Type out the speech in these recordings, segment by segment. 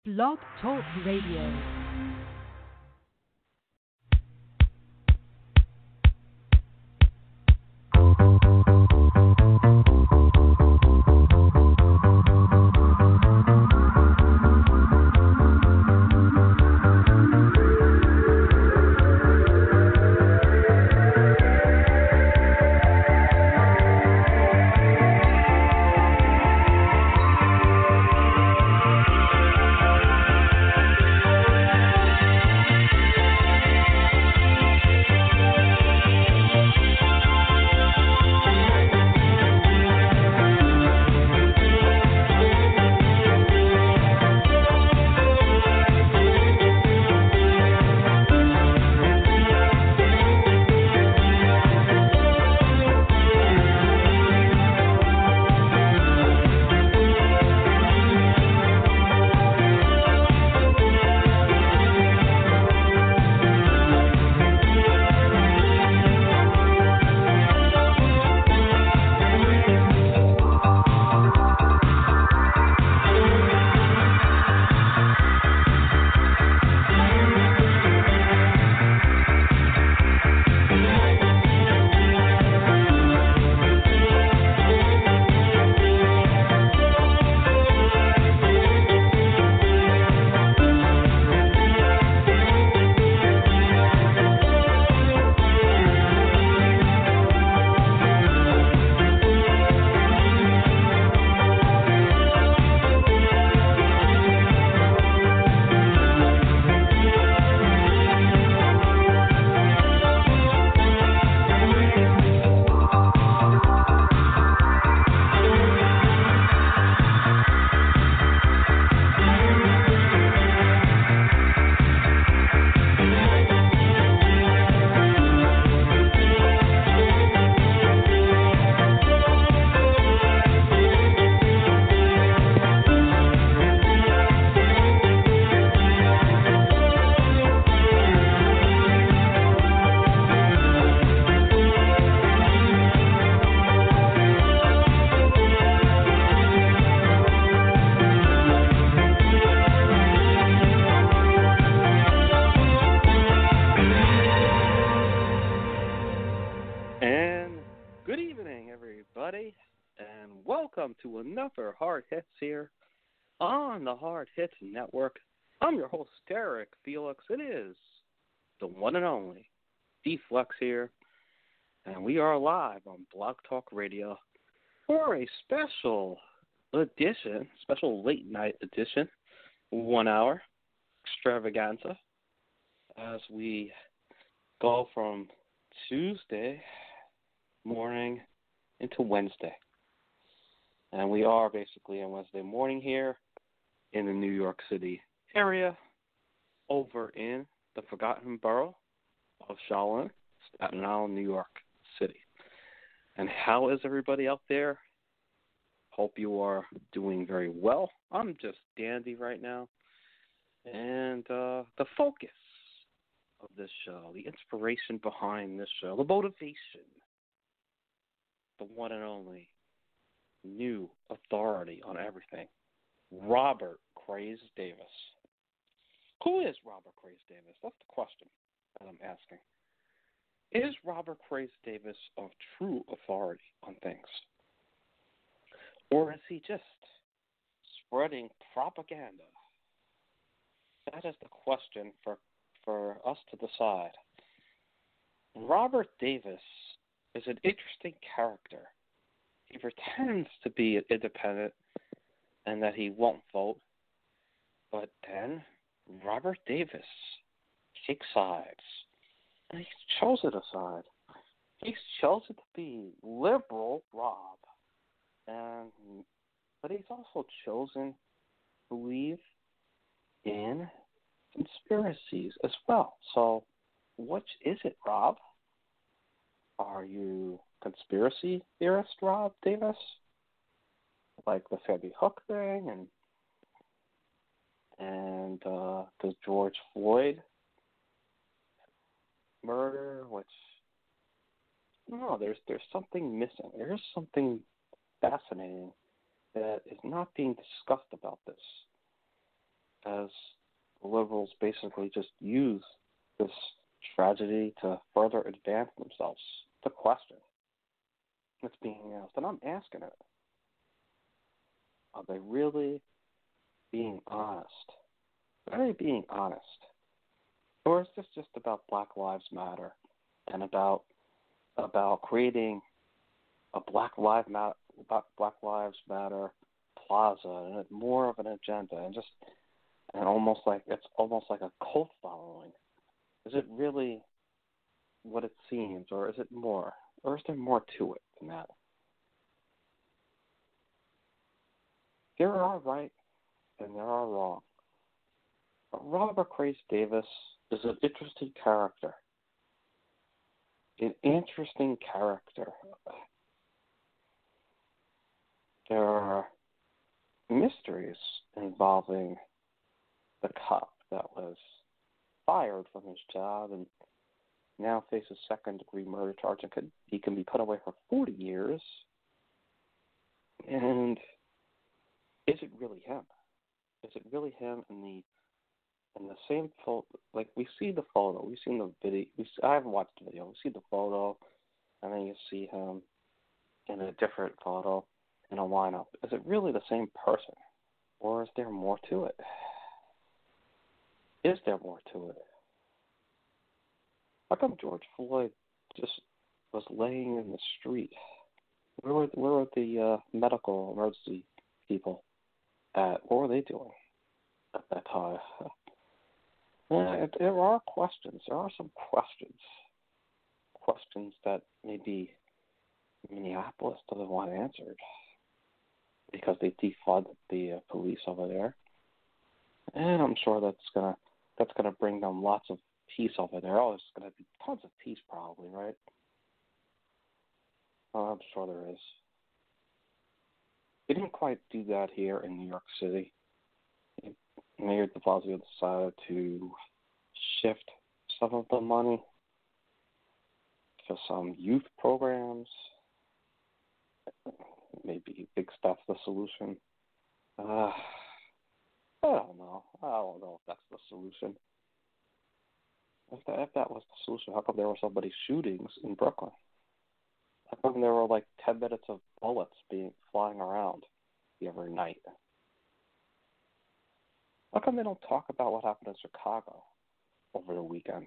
Blog Talk Radio. To another Hard Hits here on the Hard Hits Network. I'm your host, Derek Felix. It is the one and only D-Flex here, and we are live on Blog Talk Radio for a special edition, special late night edition, 1 hour extravaganza as we go from Tuesday morning into Wednesday. And we are basically on Wednesday morning here in the New York City area, over in the forgotten borough of Shaolin, Staten Island, New York City. And how is everybody out there? Hope you are doing very well. I'm just dandy right now. And the focus of this show, the inspiration behind this show, the motivation, the one and only new authority on everything, Robert Craze Davis. Who is Robert Craze Davis? That's the question that I'm asking. Is Robert Craze Davis of true authority on things? Or is he just spreading propaganda? That is the question for us to decide. Robert Davis is an interesting character. He pretends to be independent and that he won't vote, but then Robert Davis takes sides, and he's chosen a side. He's chosen to be liberal Rob, but he's also chosen to believe in conspiracies as well. So, which is it, Rob? Are you conspiracy theorist Rob Davis, like the Sandy Hook thing and the George Floyd murder, which no, there's something missing. There's something fascinating that is not being discussed about this. as the liberals basically just use this tragedy to further advance themselves. The question that's being asked, and I'm asking it, are they really being honest? Are they being honest? Or is this just about Black Lives Matter and about creating a Black Lives Matter plaza and more of an agenda and almost like a cult following? Is it really what it seems, or is it more, or is there more to it than that? There are right and there are wrong. But Robert Grace Davis is an interesting character. An interesting character. There are mysteries involving the cop that was fired from his job and now faces second-degree murder charge and he can be put away for 40 years. And is it really him? Is it really him in the same photo? Like, we see the photo, we've seen the video. I haven't watched the video. We see the photo, and then you see him in a different photo in a lineup. Is it really the same person, or is there more to it? Is there more to it? How come George Floyd just was laying in the street? Where were the medical emergency people at? What were they doing at that time? There are questions. There are some questions. Questions that maybe Minneapolis doesn't want answered because they defunded the police over there, and I'm sure that's gonna bring them lots of peace over there. Oh, there's gonna be tons of peace, probably, right? I'm sure there is. They didn't quite do that here in New York City. Mayor de Blasio decided to shift some of the money to some youth programs. Maybe big stuff's the solution. I don't know. I don't know if that's the solution. If that was the solution, how come there were so many shootings in Brooklyn? How come there were like 10 minutes of bullets flying around every night? How come they don't talk about what happened in Chicago over the weekend?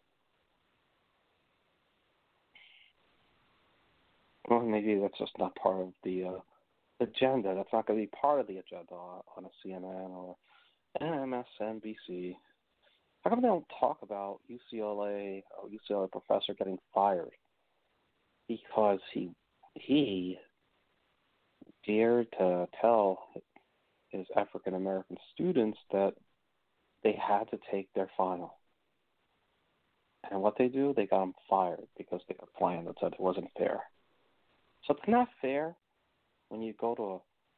Well, maybe that's just not part of the agenda. That's not going to be part of the agenda on a CNN or MSNBC. How come they don't talk about UCLA professor getting fired because he dared to tell his African American students that they had to take their final? And what they do, they got them fired because they got a plan that said it wasn't fair. So it's not fair when you go to a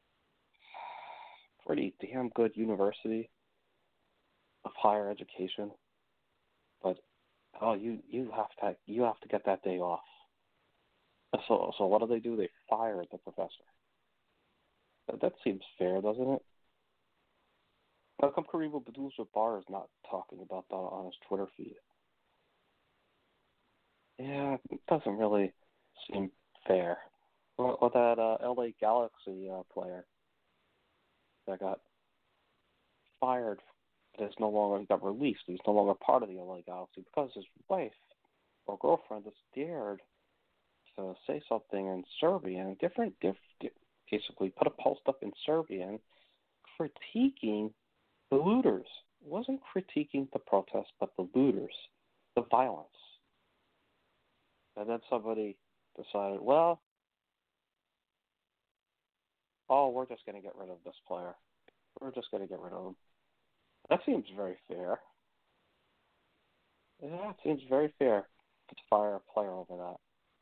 pretty damn good university of higher education, but you have to get that day off. So what do? They fire the professor. That seems fair, doesn't it? How come Kareem Abdul-Jabbar is not talking about that on his Twitter feed? Yeah, it doesn't really seem fair. Or that LA Galaxy player that got fired, got released. He's no longer part of the LA Galaxy because his wife or girlfriend just dared to say something in Serbian, basically put a post up in Serbian critiquing the looters. It wasn't critiquing the protests, but the looters, the violence. And then somebody decided, we're just going to get rid of this player. We're just going to get rid of him. That seems very fair. Yeah, it seems very fair to fire a player over that.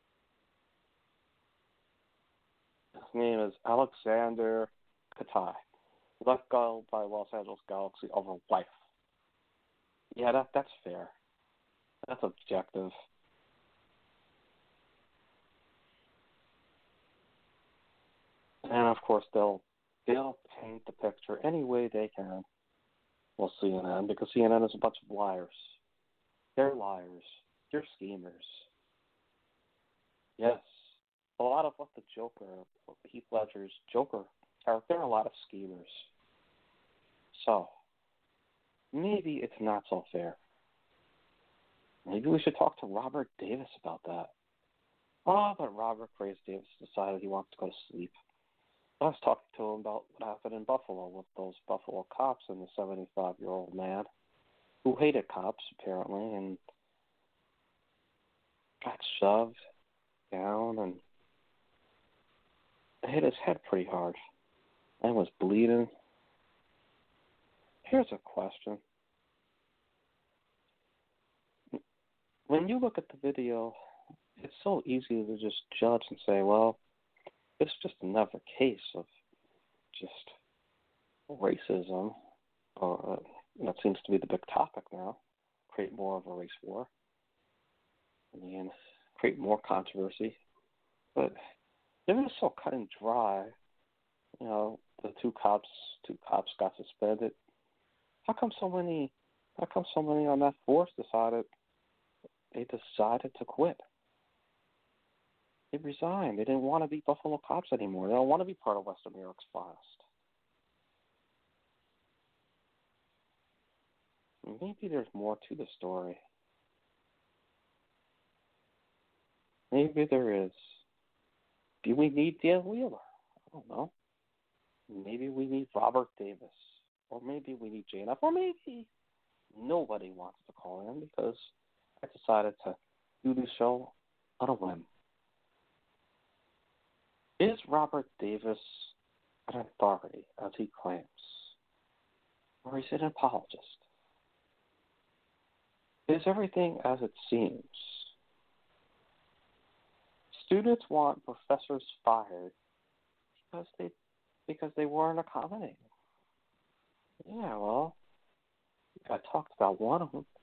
His name is Alexander Katai. Let go by Los Angeles Galaxy over life. Yeah, that's fair. That's objective. And of course they'll paint the picture any way they can Well, CNN, because CNN is a bunch of liars. They're liars. They're schemers. Yes. A lot of what the Joker, Heath Ledger's Joker character, there are a lot of schemers. So, maybe it's not so fair. Maybe we should talk to Robert Davis about that. Oh, but Robert Graves Davis decided he wants to go to sleep. I was talking to him about what happened in Buffalo with those Buffalo cops and the 75-year-old man who hated cops, apparently, and got shoved down and hit his head pretty hard and was bleeding. Here's a question. When you look at the video, it's so easy to just judge and say, well, it's just another case of just racism, or that seems to be the big topic now. Create more of a race war. I mean, create more controversy. But if it's so cut and dry, you know, the two cops got suspended. How come so many on that force decided to quit? They resigned. They didn't want to be Buffalo cops anymore. They don't want to be part of Western New York's finest. Maybe there's more to the story. Maybe there is. Do we need Dan Wheeler? I don't know. Maybe we need Robert Davis. Or maybe we need JNF. Or maybe nobody wants to call in because I decided to do the show on a whim. Is Robert Davis an authority, as he claims? Or is it an apologist? Is everything as it seems? Students want professors fired because they weren't accommodating. Yeah, well, I talked about one of them.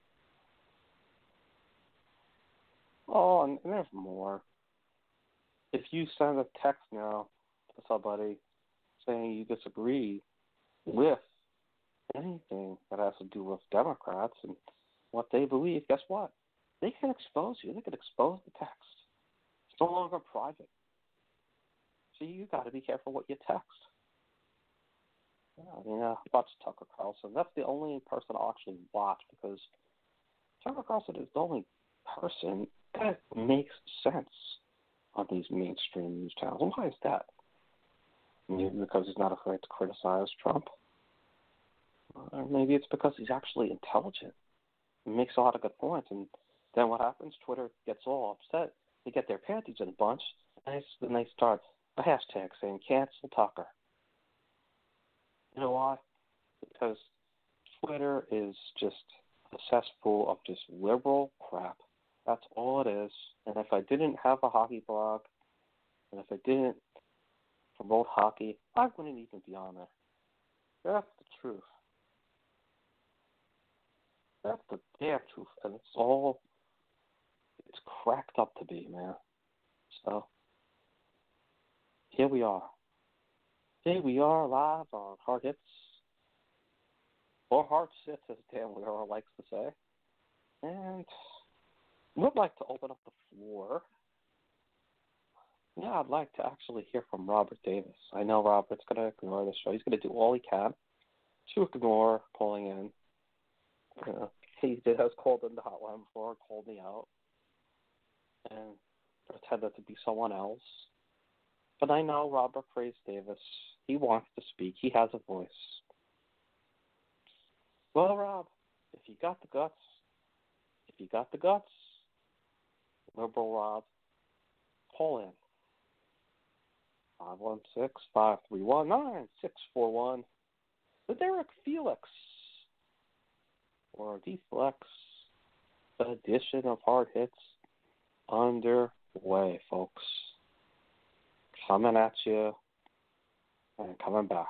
Oh, and there's more. If you send a text now to somebody saying you disagree with anything that has to do with Democrats and what they believe, guess what? They can expose you. They can expose the text. It's no longer private. So you got to be careful what you text. Yeah, I mean, I watch Tucker Carlson. That's the only person I'll actually watch because Tucker Carlson is the only person that makes sense on these mainstream news channels. And why is that? Maybe because he's not afraid to criticize Trump. Or maybe it's because he's actually intelligent and makes a lot of good points. And then what happens? Twitter gets all upset. They get their panties in a bunch, and they start a hashtag saying, cancel Tucker. You know why? Because Twitter is just a cesspool of just liberal crap. That's all it is. And if I didn't have a hockey blog, and if I didn't promote hockey, I wouldn't even be on there. That's the truth. That's the damn truth. And it's cracked up to be, man. So, here we are. Here we are live on Hard Hits, or Hard Sits, as Dan Wheeler likes to say. And would like to open up the floor. Yeah, I'd like to actually hear from Robert Davis. I know Robert's going to ignore the show. He's going to do all he can to ignore calling in. He has called in the hotline before, called me out, and pretended to be someone else. But I know Robert Graves Davis. He wants to speak. He has a voice. Well, Rob, if you got the guts, Liberal Rob, call in. 516-531-9641. The Derek Felix, or Deflex, edition of Hard Hits underway, folks. Coming at you and coming back.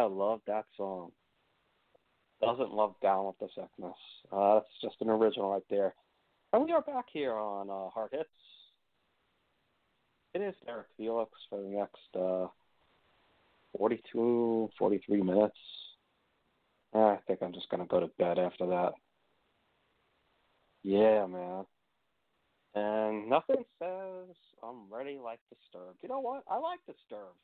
I love that song. Doesn't love Down with the Sickness. That's just an original right there. And we are back here on Hard Hits. It is Derek Felix for the next 42, 43 minutes. I think I'm just going to go to bed after that. Yeah, man. And nothing says I'm ready like Disturbed. You know what? I like Disturbed.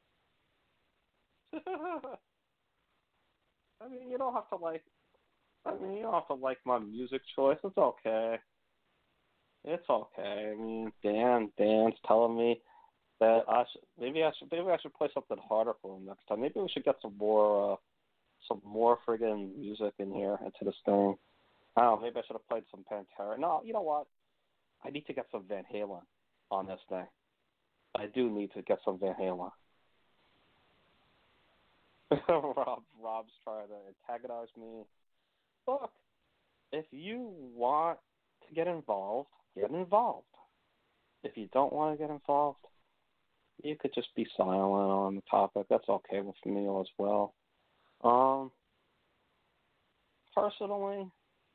I mean, you don't have to like. You don't have to like my music choice. It's okay. It's okay. I mean, Dan's telling me that maybe I should play something harder for him next time. Maybe we should get some more friggin' music in here into this thing. I don't know. Maybe I should have played some Pantera. No, you know what? I need to get some Van Halen on this thing. I do need to get some Van Halen. Rob's trying to antagonize me. Look, if you want to get involved, get involved. If you don't want to get involved, you could just be silent on the topic. That's okay with me as well. Personally,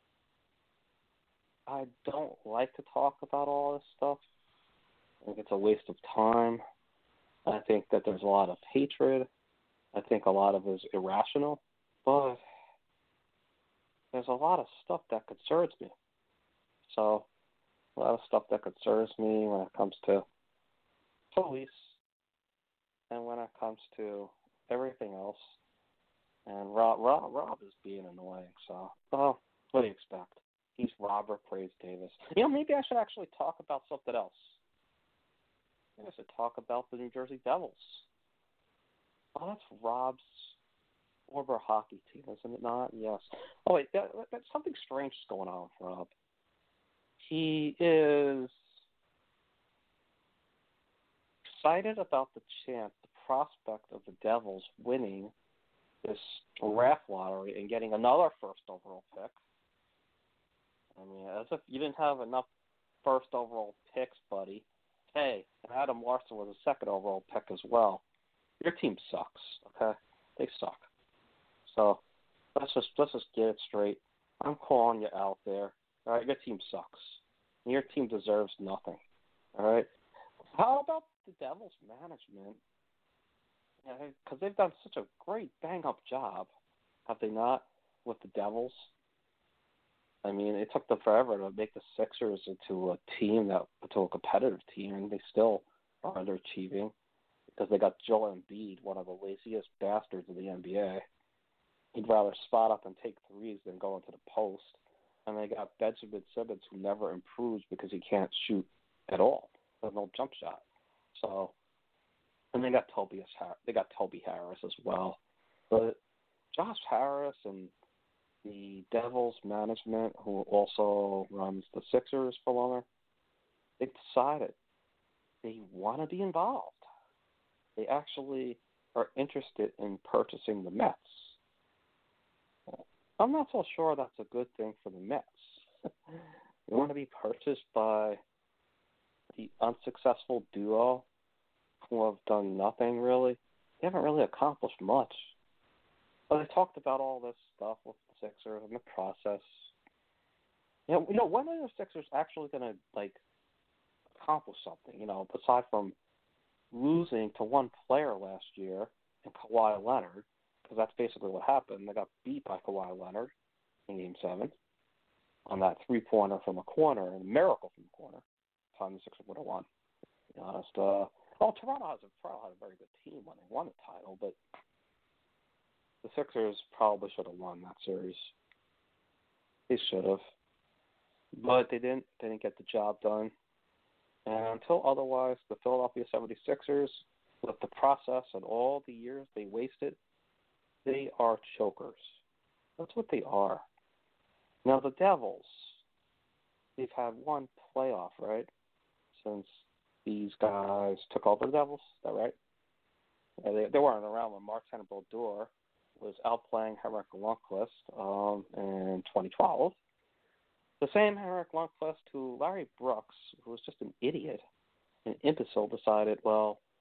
I don't like to talk about all this stuff. I think it's a waste of time. I think that there's a lot of hatred. I think a lot of it is irrational. But there's a lot of stuff that concerns me. So, a lot of stuff that concerns me when it comes to police and when it comes to everything else. And Rob is being annoying. So, well, what do you expect? He's Robert Praise Davis. You know, maybe I should actually talk about something else. Maybe I should talk about the New Jersey Devils. Oh, that's Rob's former hockey team, isn't it not? Yes. Oh, wait, that's something strange is going on with Rob. He is excited about the prospect of the Devils winning this draft lottery and getting another first overall pick. I mean, as if you didn't have enough first overall picks, buddy. Hey, Adam Larson was a second overall pick as well. Your team sucks, okay? They suck. So let's just get it straight. I'm calling you out there. All right, your team sucks. Your team deserves nothing. All right. How about the Devils' management? Because they've done such a great bang-up job, have they not, with the Devils? I mean, it took them forever to make the Sixers into a competitive team, and they still are underachieving because they got Joel Embiid, one of the laziest bastards in the NBA. He'd rather spot up and take threes than go into the post. And they got Benjamin Simmons, who never improves because he can't shoot at all. There's no jump shot. So, and they got Toby Harris as well. But Josh Harris and the Devils management, who also runs the Sixers for longer, they decided they want to be involved. They actually are interested in purchasing the Mets. I'm not so sure that's a good thing for the Mets. They want to be purchased by the unsuccessful duo who have done nothing really. They haven't really accomplished much. But they talked about all this stuff with the Sixers and the process. You know, when are the Sixers actually going to, accomplish something, aside from losing to one player last year in Kawhi Leonard, because that's basically what happened. They got beat by Kawhi Leonard in Game 7 on that three-pointer from a corner, and a miracle from the corner. Time the Sixers would have won, to be honest. Toronto had a very good team when they won the title, but the Sixers probably should have won that series. They should have. But they didn't. They didn't get the job done. And until otherwise, the Philadelphia 76ers, with the process and all the years they wasted, they are chokers. That's what they are. Now, the Devils, they've had one playoff, right, since these guys took over the Devils. Is that right? Yeah, they weren't around when Martin Brodeur was outplaying Henrik Lundqvist in 2012. The same Henrik Lundqvist who Larry Brooks, who was just an idiot, an imbecile, decided, well,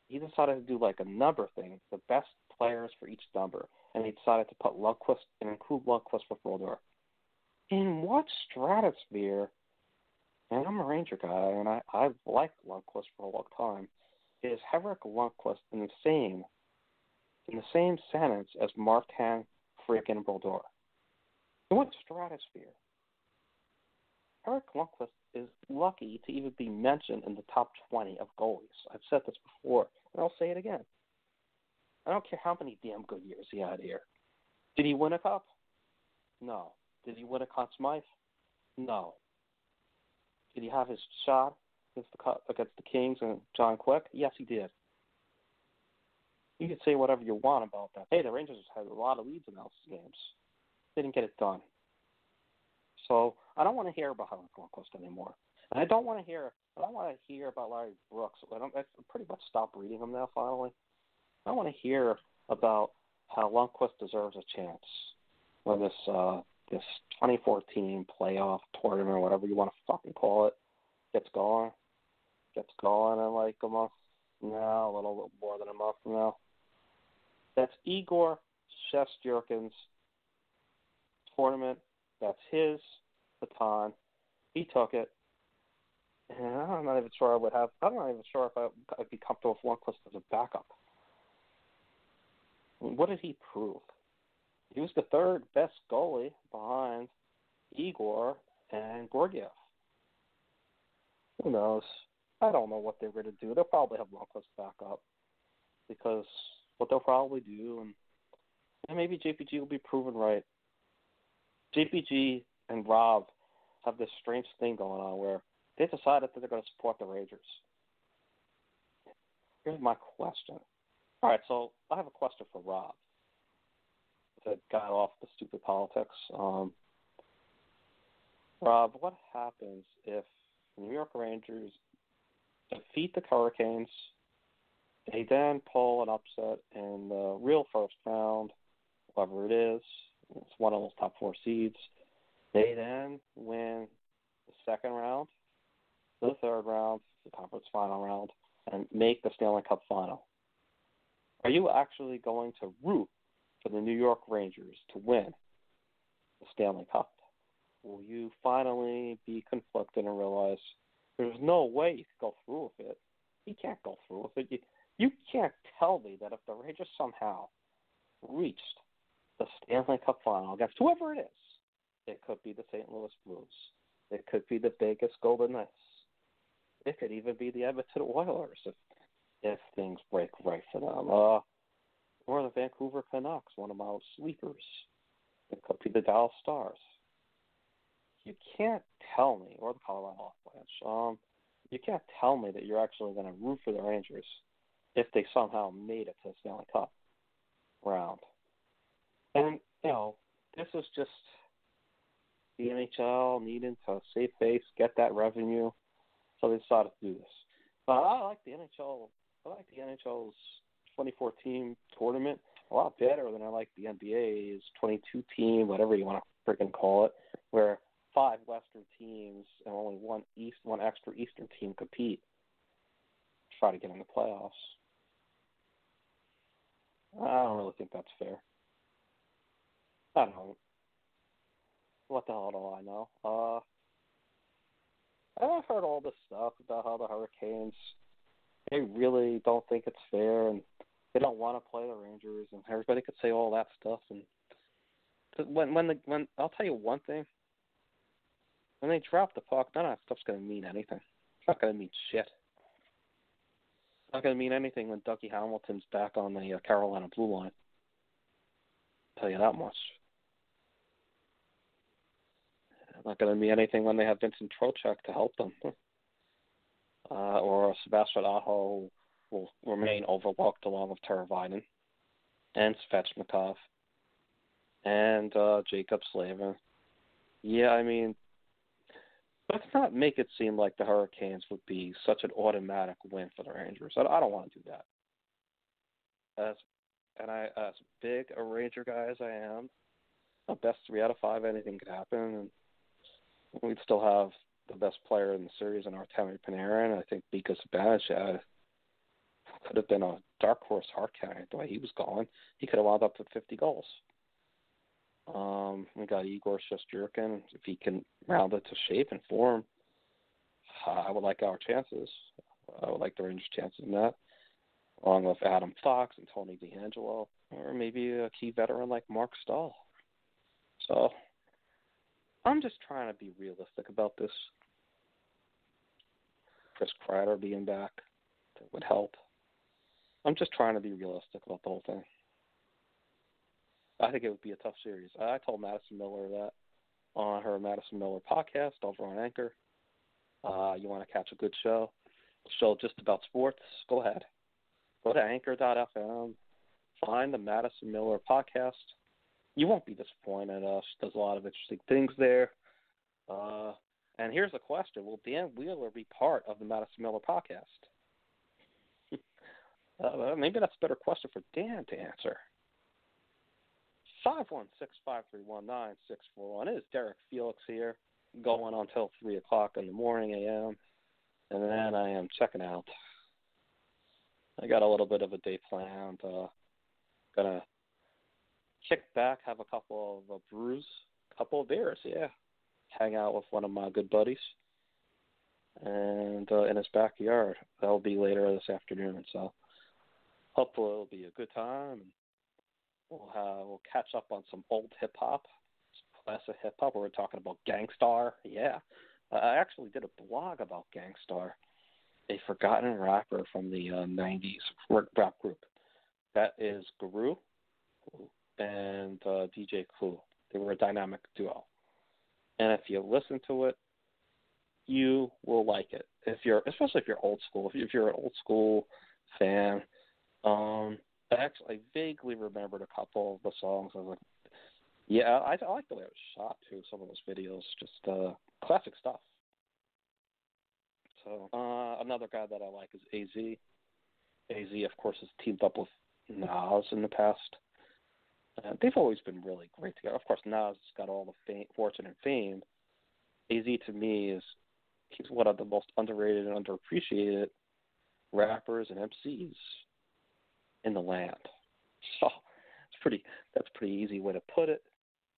he decided to do like a number thing, the best players for each number, and he decided to put Lundqvist and include Lundqvist with Brodeur. In what stratosphere? And I'm a Ranger guy, and I've liked Lundqvist for a long time. Is Henrik Lundqvist in the same sentence as Martin freaking Brodeur? In what stratosphere? Henrik Lundqvist is lucky to even be mentioned in the top 20 of goalies. I've said this before, and I'll say it again. I don't care how many damn good years he had here. Did he win a cup? No. Did he win a Conn Smythe? No. Did he have his shot against the Kings and John Quick? Yes, he did. You can say whatever you want about that. Hey, the Rangers had a lot of leads in those games. They didn't get it done. So I don't want to hear about Henrik Lundqvist anymore. And I don't want to hear about Larry Brooks. I pretty much stopped reading him now, finally. I want to hear about how Lundqvist deserves a chance when this 2014 playoff tournament, or whatever you want to fucking call it, gets going in like a month now, a little more than a month from now. That's Igor Shesterkin's tournament. That's his baton. He took it. And I'm not even sure if I'd be comfortable with Lundqvist as a backup. What did he prove? He was the third best goalie behind Igor and Georgiev. Who knows? I don't know what they're going to do. They'll probably have Lundqvist back up because what they'll probably do, and maybe JPG will be proven right. JPG and Rob have this strange thing going on where they decided that they're going to support the Rangers. Here's my question. All right, so I have a question for Rob that got off the stupid politics. Rob, what happens if the New York Rangers defeat the Hurricanes, they then pull an upset in the real first round, whatever it is, it's one of those top four seeds, they then win the second round, the third round, the conference final round, and make the Stanley Cup final? Are you actually going to root for the New York Rangers to win the Stanley Cup? Will you finally be conflicted and realize there's no way you can go through with it? You can't go through with it. You can't tell me that if the Rangers somehow reached the Stanley Cup final against whoever it is, it could be the St. Louis Blues, it could be the Vegas Golden Knights, it could even be the Edmonton Oilers if things break right for them, or the Vancouver Canucks, one of my sleepers. It could be the Dallas Stars. You can't tell me, or the Colorado Avalanche, you can't tell me that you're actually going to root for the Rangers if they somehow made it to the Stanley Cup round. And, this is just the NHL needing to save face, get that revenue, so they decided to do this. But I like the NHL. I like the NHL's 2014 tournament a lot better than I like the NBA's 22 team, whatever you want to freaking call it, where 5 Western teams and only one extra Eastern team compete to try to get in the playoffs. I don't really think that's fair. I don't know. What the hell do I know? I've heard all this stuff about how the Hurricanes, they really don't think it's fair and they don't want to play the Rangers, and everybody could say all that stuff. And when I'll tell you one thing, when they drop the puck, none of that stuff's going to mean anything. It's not going to mean shit. It's not going to mean anything when Dougie Hamilton's back on the Carolina blue line. I'll tell you that much. It's not going to mean anything when they have Vincent Trocheck to help them. Or Sebastian Aho will remain overlooked along with Teravainen and Svechnikov and Jacob Slavin. Yeah, I mean, let's not make it seem like the Hurricanes would be such an automatic win for the Rangers. I don't want to do that. As big a Ranger guy as I am, the best 3 out of 5, anything could happen, and we'd still have the best player in the series in Artemi Panarin. I think Mika Zibanejad could have been a dark horse hard candidate the way he was going. He could have wound up with 50 goals. We got Igor Shesterkin. If he can round it to shape and form, I would like our chances. I would like the Rangers' chances in that, along with Adam Fox and Tony DeAngelo, or maybe a key veteran like Mark Stahl. So I'm just trying to be realistic about this. Chris Kreider being back, that would help. I'm just trying to be realistic about the whole thing. I think it would be a tough series. I told Madison Miller that on her Madison Miller podcast over on Anchor. You want to catch a good show just about sports, go ahead. Go to anchor.fm, find the Madison Miller podcast. You won't be disappointed. She does a lot of interesting things there. And here's a question. Will Dan Wheeler be part of the Madison Miller podcast? Maybe that's a better question for Dan to answer. 516-531-9641. It is Derek Felix here, going until 3 o'clock in the morning a.m., and then I am checking out. I got a little bit of a day planned. Gonna kick back, have a couple of brews, a couple of beers, yeah. Hang out with one of my good buddies, and in his backyard. That'll be later this afternoon, so hopefully it'll be a good time. We'll catch up on some old hip hop, some classic hip hop. We're talking about Gang Starr. Yeah, I actually did a blog about Gang Starr, a forgotten rapper from the '90s rap group. That is Guru and DJ Clue. They were a dynamic duo, and if you listen to it, you will like it. Especially if you're old school. If you're an old school fan. I vaguely remembered a couple of the songs. I was like, yeah, I like the way it was shot, too, some of those videos. Just classic stuff. So another guy that I like is AZ. AZ, of course, has teamed up with Nas in the past. They've always been really great together. Of course, Nas has got all the fortune and fame. AZ, to me, he's one of the most underrated and underappreciated rappers and MCs in the land. So that's a pretty easy way to put it.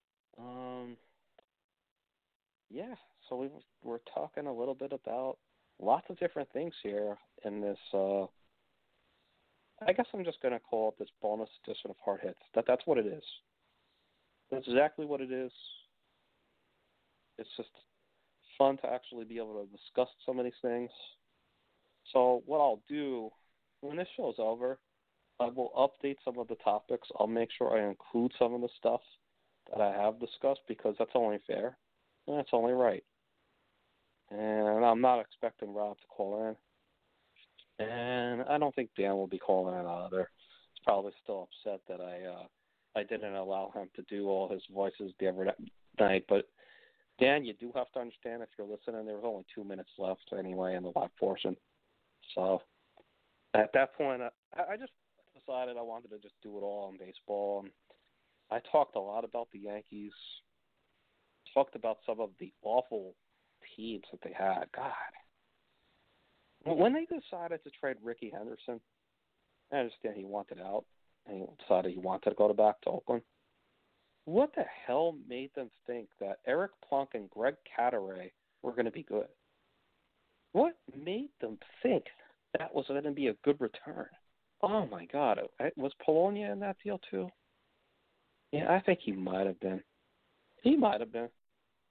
Yeah, so we're talking a little bit about lots of different things here in this. I guess I'm just going to call it this bonus edition of Hard Hits. That's what it is. That's exactly what it is. It's just fun to actually be able to discuss some of these things. So what I'll do when this show's over, I will update some of the topics. I'll make sure I include some of the stuff that I have discussed because that's only fair and that's only right. And I'm not expecting Rob to call in. And I don't think Dan will be calling in either. He's probably still upset that I didn't allow him to do all his voices the other night. But, Dan, you do have to understand if you're listening, there was only 2 minutes left anyway in the live portion. So at that point, I just decided I wanted to just do it all on baseball. And I talked a lot about the Yankees, talked about some of the awful teams that they had. God. When they decided to trade Ricky Henderson, I understand he wanted out, and he decided he wanted to go back to Oakland. What the hell made them think that Eric Plunk and Greg Cadaret were going to be good? What made them think that was going to be a good return? Oh, my God. Was Polonia in that deal, too? Yeah, I think he might have been. He might have been.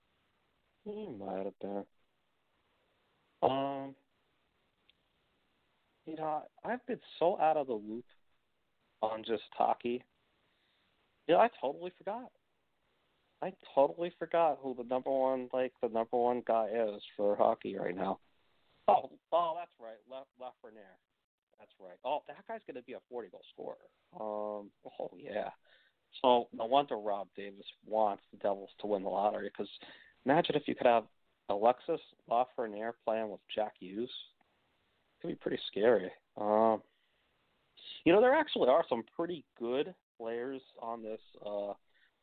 I've been so out of the loop on just hockey. I totally forgot. I totally forgot who the number one guy is for hockey right now. Oh, that's right, Lafreniere. That's right. Oh, that guy's going to be a 40-goal scorer. Oh yeah. So no wonder Rob Davis wants the Devils to win the lottery, because imagine if you could have Alexis Lafreniere playing with Jack Hughes. It could be pretty scary. There actually are some pretty good players on this.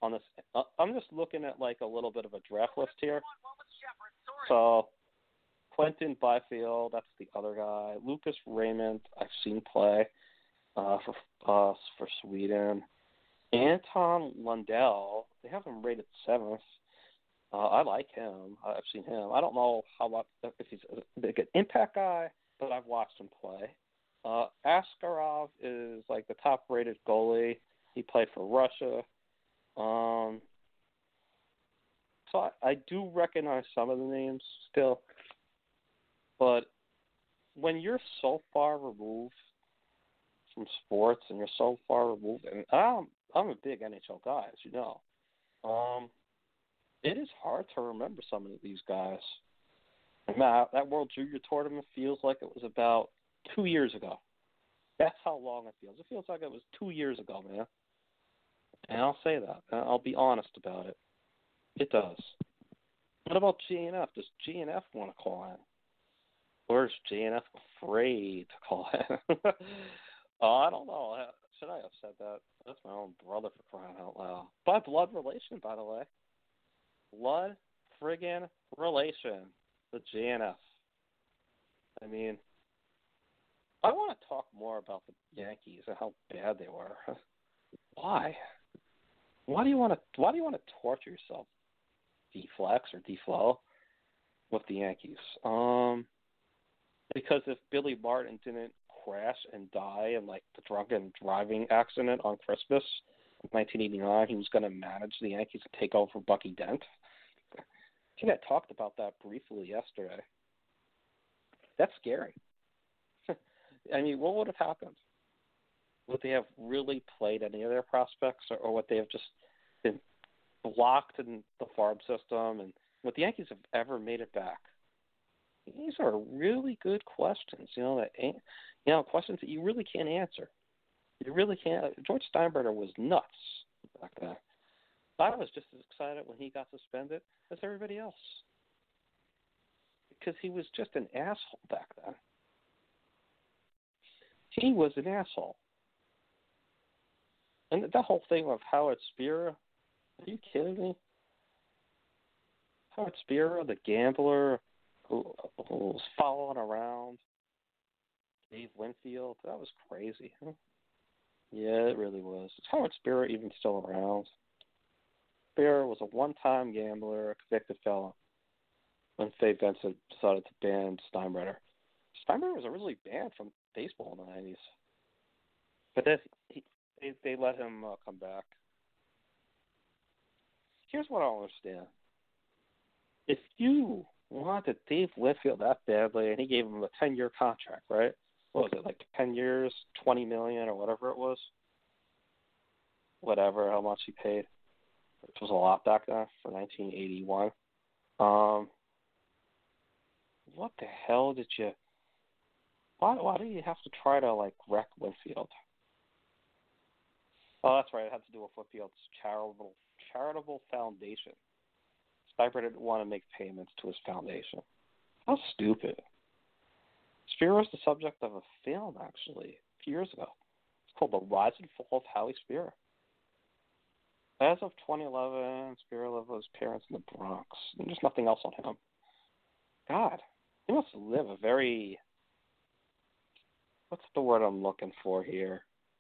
I'm just looking at like a little bit of a draft list here. So Quentin Byfield, that's the other guy. Lucas Raymond, I've seen play for Sweden. Anton Lundell, they have him rated 7th. I like him. I've seen him. I don't know if he's a big impact guy, but I've watched him play. Askarov is like the top-rated goalie. He played for Russia. So I do recognize some of the names still, but when you're so far removed from sports and you're so far removed, and I'm a big NHL guy, as you know, it is hard to remember some of these guys. And that World Junior Tournament feels like it was about 2 years ago. That's how long it feels. It feels like it was 2 years ago, man. And I'll say that. I'll be honest about it. It does. What about GNF? Does GNF want to call in? Or is GNF afraid to call in? I don't know. Should I have said that? That's my own brother, for crying out loud. By blood relation, by the way. Blood friggin' relation. The GNF. I mean, I want to talk more about the Yankees and how bad they were. Why? Why do you want to torture yourself, D-Flex or D-Flow, with the Yankees? Because if Billy Martin didn't crash and die in like the drunken driving accident on Christmas in 1989, he was going to manage the Yankees and take over Bucky Dent. I think I talked about that briefly yesterday. That's scary. I mean, what would have happened? Would they have really played any of their prospects, or would they have just been blocked in the farm system? And would the Yankees have ever made it back? These are really good questions, questions that you really can't answer. You really can't. George Steinbrenner was nuts back then. I was just as excited when he got suspended as everybody else, because he was just an asshole back then. He was an asshole. And that whole thing of Howard Spira, are you kidding me? Howard Spira, the gambler who was following around Dave Winfield, that was crazy. Huh? Yeah, it really was. Is Howard Spira even still around? Spira was a one-time gambler, a convicted felon, when Fay Vincent decided to ban Steinbrenner. Steinbrenner was originally banned from baseball in the 90s. But then they let him come back. Here's what I don't understand. If you wanted Dave Winfield that badly, and he gave him a 10-year contract, right? What was it, like 10 years, $20 million, or whatever it was? Whatever, how much he paid. Which was a lot back then for 1981. What the hell did you... Why do you have to try to, wreck Winfield? Oh, that's right. It had to do with Winfield's charitable foundation. Stiper didn't want to make payments to his foundation. How stupid. Spira was the subject of a film, actually, a few years ago. It's called The Rise and Fall of Howie Spira. As of 2011, Spira lived with his parents in the Bronx. And there's nothing else on him. God, he must live a very... What's the word I'm looking for here?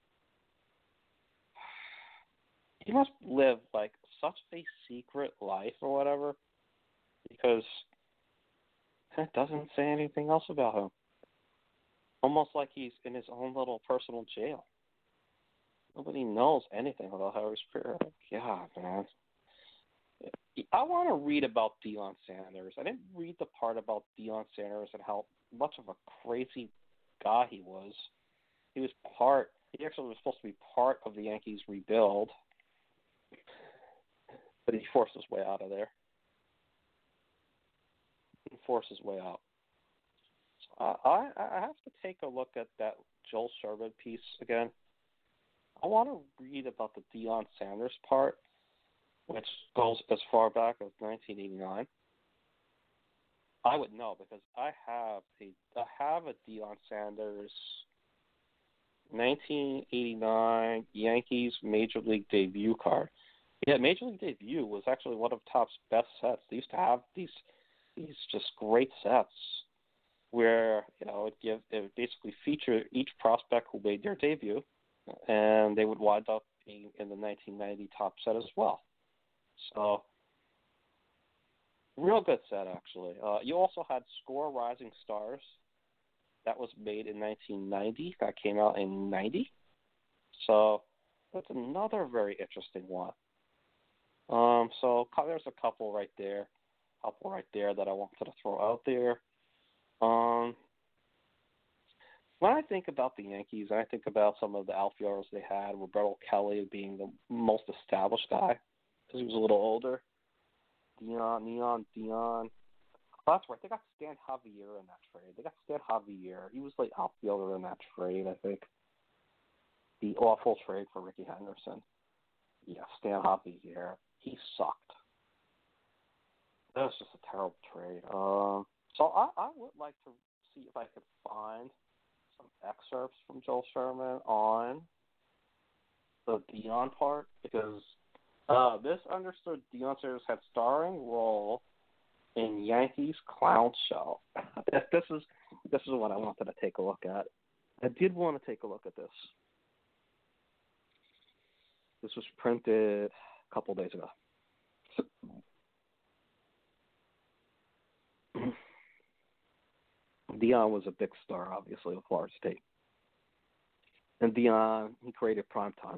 He must live, such a secret life or whatever, because it doesn't say anything else about him. Almost like he's in his own little personal jail. Nobody knows anything about Howard Spira. God, man. I want to read about Deion Sanders. I didn't read the part about Deion Sanders and how much of a crazy guy he was. He actually was supposed to be part of the Yankees rebuild, but he forced his way out of there. He forced his way out. So I have to take a look at that Joel Sherman piece again. I want to read about the Deion Sanders part, which goes as far back as 1989. I would know because I have a Deion Sanders 1989 Yankees Major League debut card. Yeah, Major League debut was actually one of Topps best sets. They used to have these just great sets. where it would basically feature each prospect who made their debut, and they would wind up being in the 1990 top set as well. So, real good set actually. You also had Score Rising Stars. That was made in 1990. That came out in 90. So that's another very interesting one. So there's a couple right there that I wanted to throw out there. When I think about the Yankees, I think about some of the outfielders they had, Roberto Kelly being the most established guy because he was a little older. Dion. Oh, that's right. They got Stan Javier in that trade. He was like outfielder in that trade, I think. The awful trade for Ricky Henderson. Yeah, Stan Javier. He sucked. That was just a terrible trade. So I would like to see if I could find some excerpts from Joel Sherman on the Dion part, because this understood Dion Sanders had starring role in Yankees Clown Show. This is what I wanted to take a look at. I did want to take a look at this. This was printed a couple days ago. Dion was a big star, obviously, with Florida State. And Dion, he created primetime.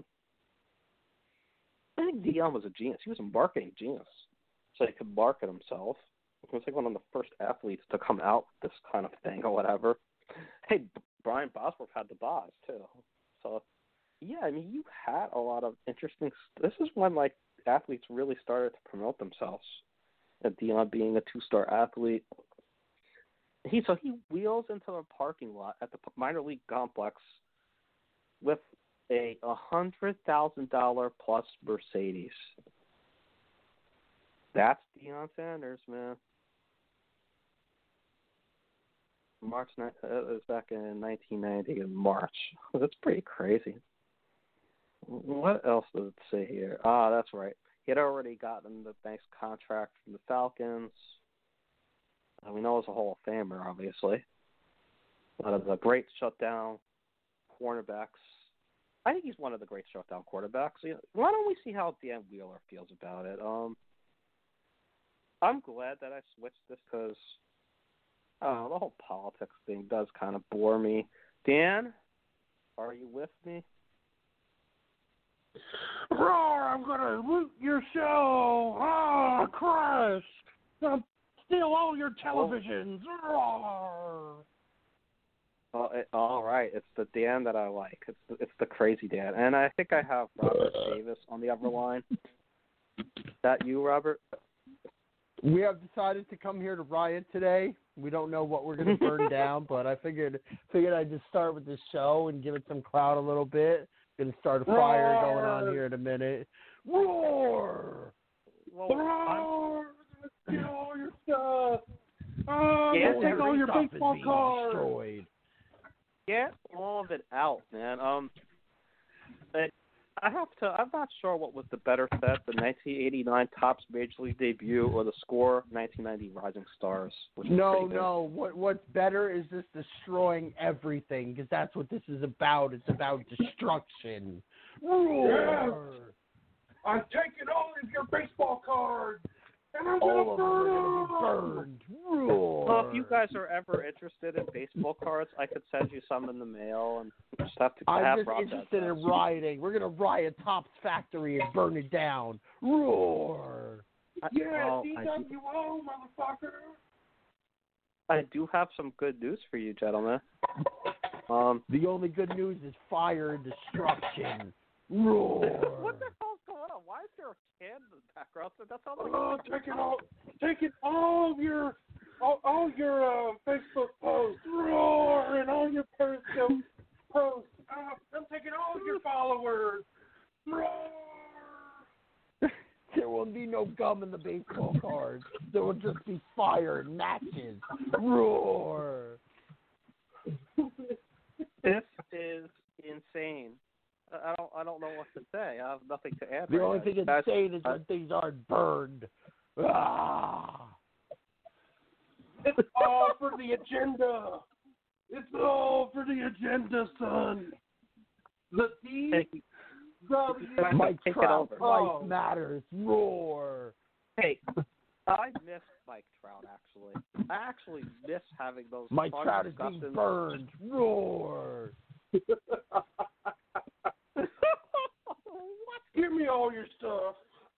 I think Dion was a genius. He was a marketing genius. So he could market himself. He was like one of the first athletes to come out with this kind of thing or whatever. Hey, Brian Bosworth had the Boz, too. So, yeah, I mean, you had a lot of interesting – this is when, like, athletes really started to promote themselves. And Dion being a two-star athlete. He wheels into a parking lot at the minor league complex with a $100,000 plus Mercedes. That's Deion Sanders, man. It was back in 1990 in March. That's pretty crazy. What else does it say here? That's right. He had already gotten the nice contract from the Falcons. We know he's a Hall of Famer, obviously. One of the great shutdown cornerbacks. I think he's one of the great shutdown quarterbacks. Why don't we see how Dan Wheeler feels about it? I'm glad that I switched this because the whole politics thing does kind of bore me. Dan, are you with me? Roar! I'm gonna loot your show! Ah, crash! I'm steal all your televisions! Roar! All right, it's the Dan that I like. It's the crazy Dan, and I think I have Robert Davis on the other line. Is that you, Robert? We have decided to come here to riot today. We don't know what we're going to burn down, but I figured I'd just start with this show and give it some clout a little bit. Going to start a fire going on here in a minute. Roar! Roar! Get all your stuff! Take all your baseball cards! Destroyed. Get all of it out, man. I'm not sure what was the better set, the 1989 Topps Major League debut or the Score 1990 Rising Stars. No. What's better is just destroying everything, because that's what this is about. It's about destruction. Yes. I'm taking all of your baseball cards, and I'm going to burn them. Roar. Well, if you guys are ever interested in baseball cards, I could send you some in the mail, and just have to I'm just interested in rioting. We're going to riot Topps factory and burn it down. Roar! Yeah, DWO, motherfucker! I do have some good news for you, gentlemen. The only good news is fire and destruction. Roar! What the hell's going on? Why is there a can in the background? That's all. Taking all your Facebook posts, roar, and all your Periscope posts. I'm taking all your followers, roar. There will be no gum in the baseball cards. There will just be fire and matches. Roar! This is insane. I don't know what to say. I have nothing to add. The only thing insane is when things aren't burned. Ah! It's all for the agenda. It's all for the agenda, son. The DW. Mike Take it Trout, over. life matters. Roar. Hey, I miss Mike Trout, actually. I actually miss having those Mike fun Trout is discussions. being burned. Roar. Give me all your stuff.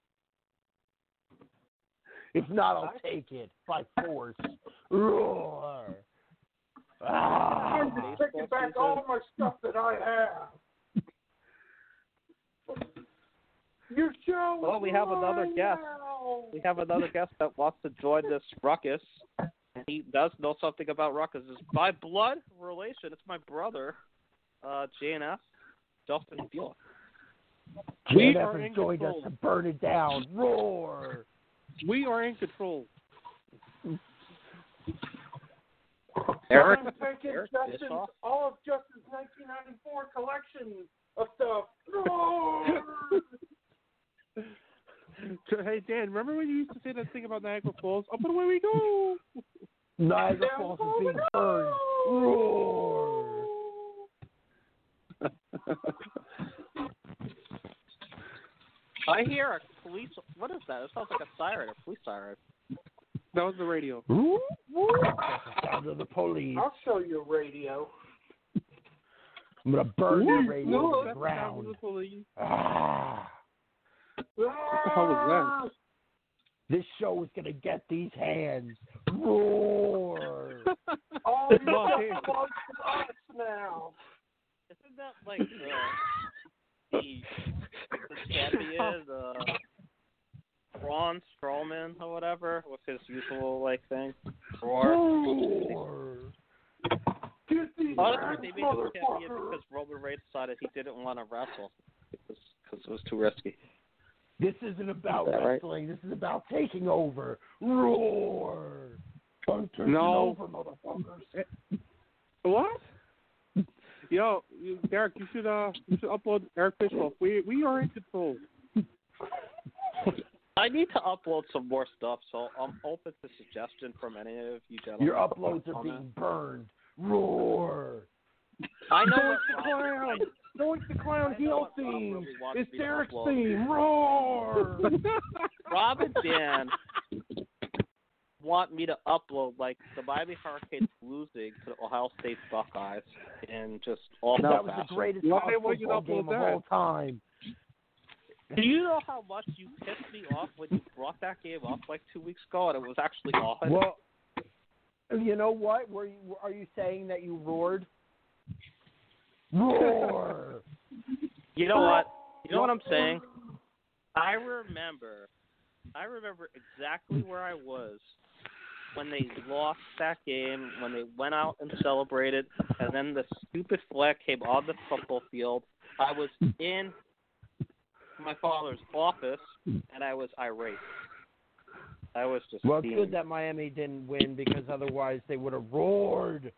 If not, I'll take it by force. Roar. Ah. I'm just taking back all my stuff that I have. Your show. Well, we have another guest. Now. We have another guest that wants to join this ruckus. And he does know something about ruckus. It's by blood relation. It's my brother, JNF, Justin Felix. We JNF are has in joined us control. to burn it down. Roar. We are in control. Eric, I'm taking Eric Justin's, Bischoff? all of Justin's 1994 collection of stuff. Roar! Hey, Dan, remember when you used to say that thing about Niagara Falls? Up and away we go! Niagara Falls is being burned. Roar. I hear a police. What is that? It sounds like a siren, a police siren. That was the radio. Woo, woo. That's the sound of the police. I'll show you a radio. I'm going to burn your radio No, to the that's the sound ground. of the police. Ah. What the hell was This show is going to get these hands. Roar. All your Well, stuff hey. belongs to us now. Isn't that like the champion, Braun Strowman or whatever, with his usual like thing? Roar. Roar. Get these Honestly, hands, they made him champion motherfucker. because Roman Reigns decided he didn't want to wrestle because it was too risky. This isn't about Is that right? wrestling. This is about taking over. Roar. I'm taking No. over, motherfuckers. What? Yo, Derek, you should upload Eric Bischoff. We are in control. I need to upload some more stuff, so I'm open to suggestion from any of you gentlemen. Your uploads are being burned. Roar. I know No, what it's the clown. No, it's the clown I know heel what Rob theme. really wants It's me to Derek's upload. theme. Roar. Rob and Dan want me to upload like the Miami Hurricanes losing to the Ohio State Buckeyes in just awful That was fashion. the greatest Why college would you football upload game of that? all time. Do you know how much you pissed me off when you brought that game up like 2 weeks ago and it was actually on? Well, you know what? Are you saying that you roared? Roar. You know what? You know what I'm saying? I remember exactly where I was when they lost that game, when they went out and celebrated, and then the stupid flag came on the football field. I was in my father's office, and I was irate. I was just Well, it's steaming. good that Miami didn't win because otherwise they would have roared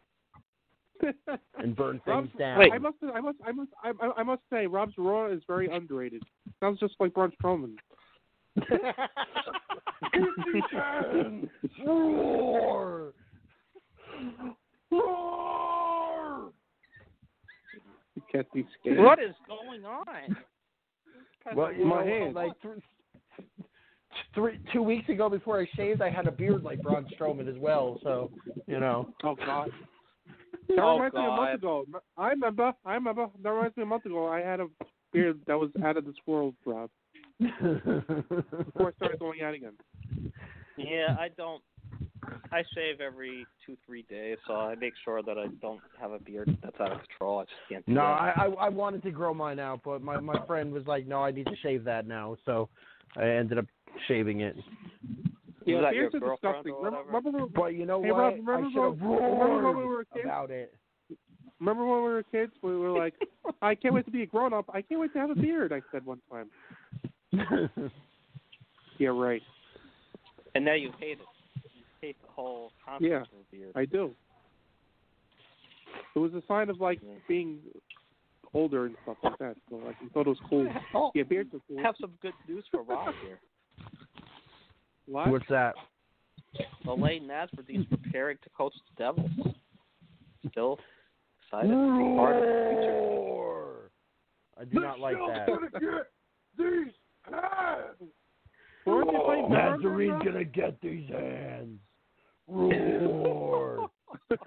and burned things down. Wait. I must say, Rob's roar is very underrated. Sounds just like Braun Strowman. Roar. Roar. Can't be scared. What is going on? Well, you My know, hand. like 2 weeks ago before I shaved, I had a beard like Braun Strowman as well. So, you know. Oh God. That Oh, reminds me a God. month ago. I remember. That reminds me a month ago. I had a beard that was out of this world, Rob. Before I started going out again. Yeah, I shave every 2-3 days, so I make sure that I don't have a beard that's out of control. I just can't do No, that. I wanted to grow mine out, but my friend was like, no, I need to shave that now. So I ended up shaving it. Yeah, Was that beards your are girlfriend disgusting. or Remember, But you know Hey, what? Rob, I remember should have when we were roared kids? about it. remember when we were kids? We were like, I can't wait to be a grown up. I can't wait to have a beard. I said one time. Yeah, right. And now you hate it. You hate the whole concept Yeah. of a beard. I do. It was a sign of like being older and stuff like that. So like, I thought it was cool. Oh, Yeah, beards are cool. I have some good news for Rob here. What? What's that? Malay Nasruddin's preparing to coach the Devils. Still excited to be part of the future. I do not like that. Gonna get these hands. Weren't they playing better under him, Nazarine's though? gonna get these hands. Roar.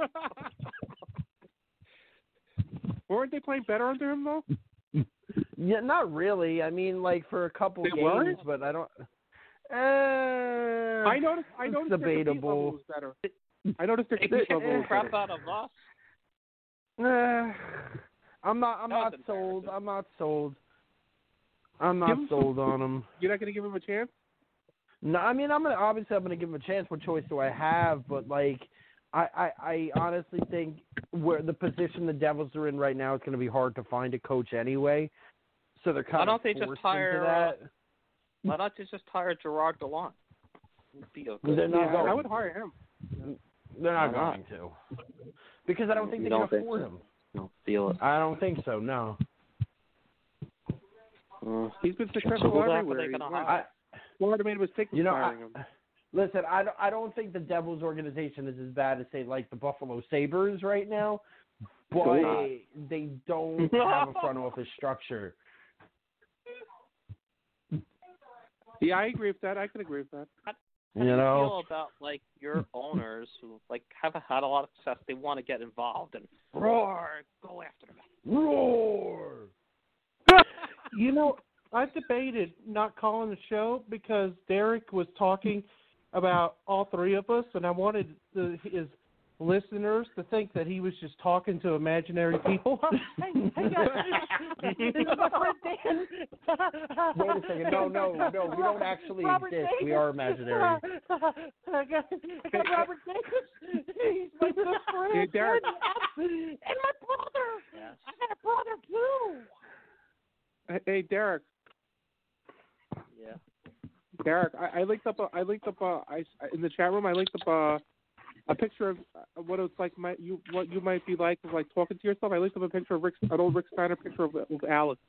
Weren't they playing better under him though? Yeah, not really. I mean, like for a couple They games, weren't? but I don't. I noticed. it's Their compete debatable. level was better. I noticed their They compete beat level the was crap better. out of us. I'm not That was sold. embarrassing. I'm not sold. I'm Give not him sold some- on him. You're not going to give him a chance? No, I mean I'm gonna give him a chance. What choice do I have? But like, I honestly think where the position the Devils are in right now, it's gonna be hard to find a coach anyway. So they're kind Why don't of they just forced hire, into that. Why not you just hire Gerard Gallant? Be a good They're not Yeah, going. I would hire him. They're not Why not? going to. Because I don't think You they can don't think afford so? him. No, feel it. I don't think so. No. He's been So successful who the heck are everywhere. they gonna He's hire? Florida made a mistake with hiring him. Listen, I don't think the Devils organization is as bad as say like the Buffalo Sabres right now, but Sure. they don't have a front office structure. Yeah, I agree with that. I can agree with that. How You do you know? feel about like your owners who like haven't had a lot of success? They want to get involved and roar, go after them. Roar! You know, I've debated not calling the show because Derek was talking about all three of us, and I wanted his listeners to think that he was just talking to imaginary people. Hey guys, this is my friend Dan. Wait a second. No, we don't actually Robert exist. Davis. We are imaginary. I got Robert Davis. He's my good friend. Hey, Derek. And my brother. Yes. I got a brother too. Hey, Derek. Yeah. Derek, I linked up in the chat room. I linked up a picture of what it's like. What you might be like talking to yourself. I linked up a picture of an old Rick Steiner picture of Alex,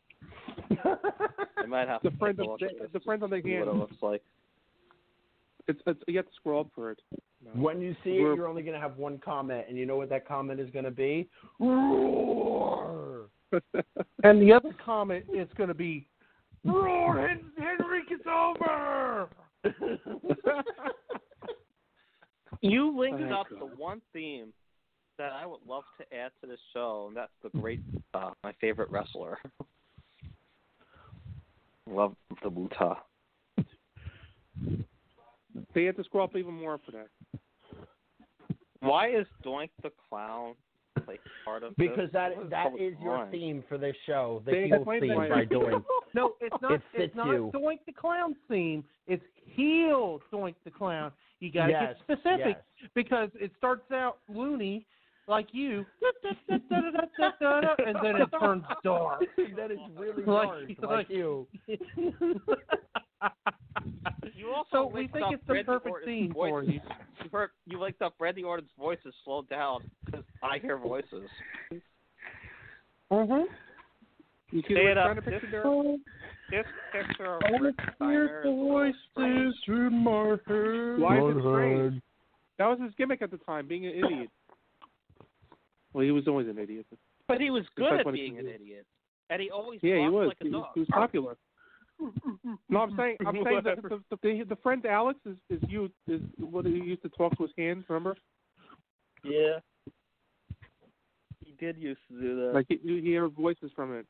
They might have the to friend take a of look at this the friend on the to see what it hand. looks like. It's you have to scroll up for it. No. When you see it, you're only going to have one comment, and you know what that comment is going to be? Roar! And the other comment is going to be Roar, Henrik, it's over. You linked Oh, up God. the one theme that I would love to add to this show, and that's the great, my favorite wrestler. Love the Muta. they have to scroll up even more for that. Why is Doink the Clown like part of Because this? that What that the is your line? theme for this show. The They heel explained theme why. by doing. No, it's not. It fits It's not you. Doink the Clown theme. It's heel Doink the Clown. You got to Yes, get specific yes. because it starts out loony like you, and then it turns dark. That is really Like- dark, like- like you. You also So we linked think up it's the Randy perfect Orton's theme for voices. you. You linked up Randy Orton's voices slowed down because I hear voices. Mm-hmm. You see Say the it up. Steiner picture there? This picture of I Rick Steiner is a little strange. in my head. Why is it strange? That was his gimmick at the time, being an idiot. Well, he was always an idiot. But he was good like at when he being an was- idiot, and he always Yeah, he barked was. like a He dog. was popular. No, I'm saying that the friend Alex is what he used to talk to his hands. Remember? Yeah, he did used to do that. Like you hear voices from it.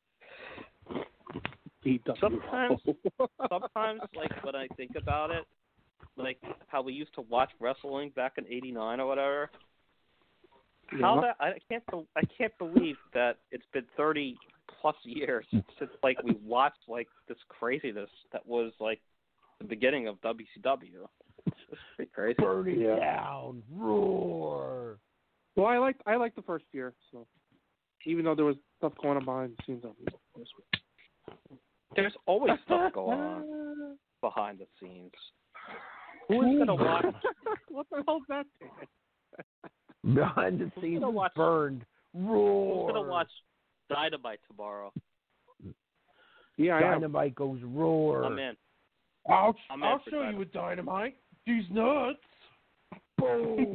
Sometimes, like when I think about it, like how we used to watch wrestling back in '89 or whatever. How that I can't believe that it's been 30 plus years since like we watched like this craziness that was like the beginning of WCW. It's pretty crazy. Burn it down, roar. Well, I liked the first year, so even though there was stuff going on behind the scenes, There's always stuff going on behind the scenes. Who is gonna watch? What the hell's that? Behind the scenes gonna watch- burned, roar. Who's gonna watch Dynamite tomorrow? Yeah, I am. Dynamite goes roar. I'm in. I'll I'm in I'll for show you Dynamite. with Dynamite. She's nuts. Boom.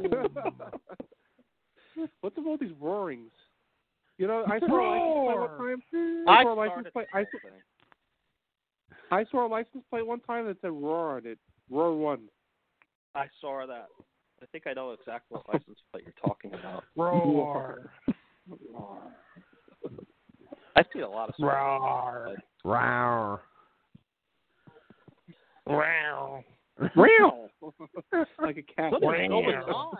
What's with all these roarings? You know, I saw a license plate one time. I saw a license plate. I saw a license plate one time that said "roar" on it. Roar 1. I saw that. I think I know exactly what license plate you're talking about. Roar. I see a lot of stuff. Roar. Roar. Roar. Meow. Like a cat. What is going on?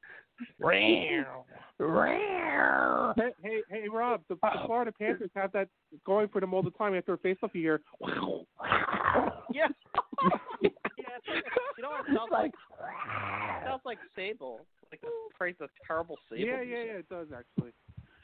Roar. Hey, Rob. The Florida Panthers have that going for them all the time. After a face-off, you hear. Yeah. You know what it sounds like? It sounds like Sable. Like a terrible Sable. Yeah, it does actually.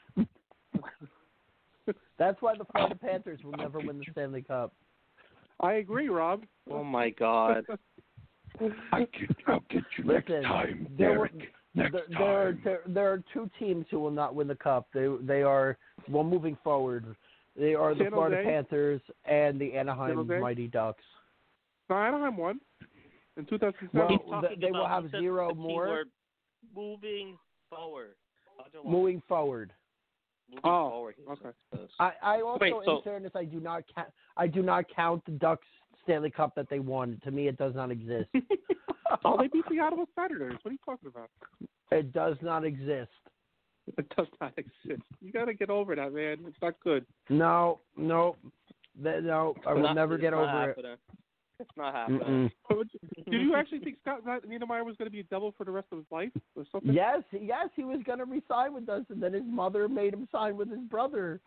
That's why the Florida Panthers will never win the Stanley Cup. I agree, Rob. Oh my God. I'll get you next Listen, time, there Derek. are two teams who will not win the cup. They are moving forward. They are the San Florida Jose? Panthers and the Anaheim San Jose? Mighty Ducks. No, Anaheim won in 2007. Well, He's talking they will about- have he said zero the key more. word, moving forward. Moving forward. Moving Oh, forward. he okay. says. I also, Wait, so- in fairness, I do not count the Ducks Stanley Cup that they won. To me, it does not exist. Oh, they beat the Ottawa Senators. What are you talking about? It does not exist. It does not exist. You got to get over that, man. It's not good. No, I will never get over it. It's not happening. Did you actually think Scott Niedermayer was going to be a Devil for the rest of his life or something? Yes, he was going to resign with us, and then his mother made him sign with his brother.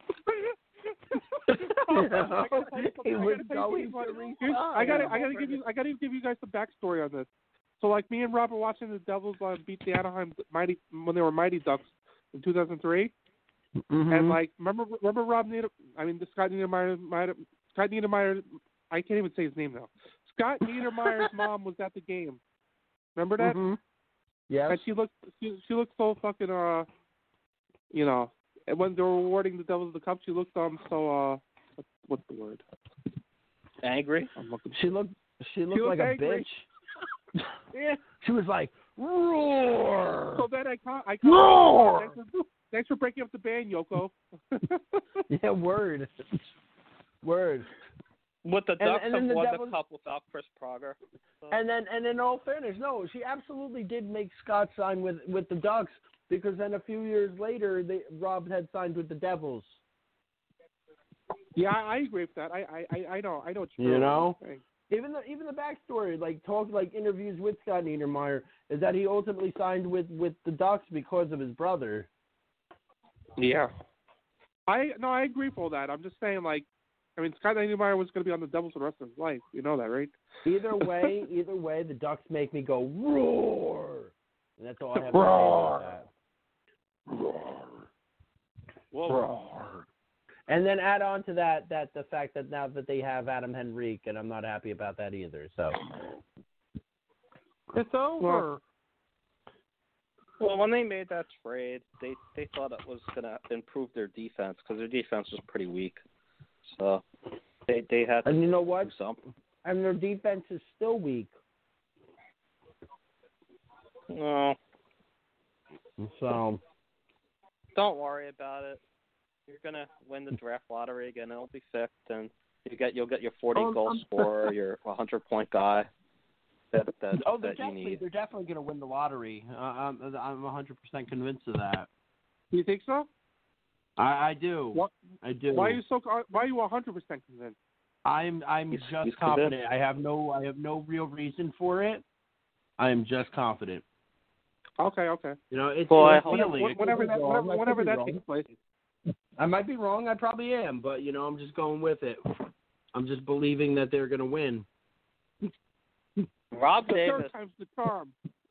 You know, he was going to resign. I gotta give you guys the backstory on this. So, like, me and Rob were watching the Devils beat the Anaheim Mighty when they were Mighty Ducks in 2003, and like, remember Scott Niedermayer. I can't even say his name now. Scott Niedermayer's mom was at the game. Remember that? Mm-hmm. Yes. And she looked so fucking you know. And when they were awarding the Devils the cup, she looked so what's the word? Angry? She looked like a angry. bitch. Yeah. She was like, roar. So then I Roar. Thanks for breaking up the band, Yoko. Yeah, word. With the Ducks and have then the won Devils- the cup without Chris Pronger. So. And in all fairness, no, she absolutely did make Scott sign with the Ducks, because then a few years later, Rob had signed with the Devils. Yeah, I agree with that. I know what You know? saying. Even the backstory, like interviews with Scott Niedermayer, is that he ultimately signed with the Ducks because of his brother. Yeah. I agree with all that. I'm just saying, like, Scott Niedermayer was going to be on the Devils for the rest of his life. You know that, right? Either way, the Ducks make me go roar, and that's all I have to say about that. Roar. Whoa. Roar. And then add on to that the fact that now that they have Adam Henrique, and I'm not happy about that either. So It's over. Well, when they made that trade, they thought it was going to improve their defense, because their defense was pretty weak. So they had to and you know what? do something. And their defense is still weak. No, So don't worry about it. You're gonna win the draft lottery again. It'll be fixed, and you'll get your 40-goal scorer, your 100-point guy that you need. They're definitely going to win the lottery. I'm 100% convinced of that. You think so? I do. What? I do. Why are you 100% convinced? I'm He's confident. convinced. I have no real reason for it. I am just confident. Okay. You know, it's Well, I a hope- feeling. Whenever Whenever that takes place. I might be wrong. I probably am, but I'm just going with it. I'm just believing that they're going to win. Rob The Davis. third time's the charm.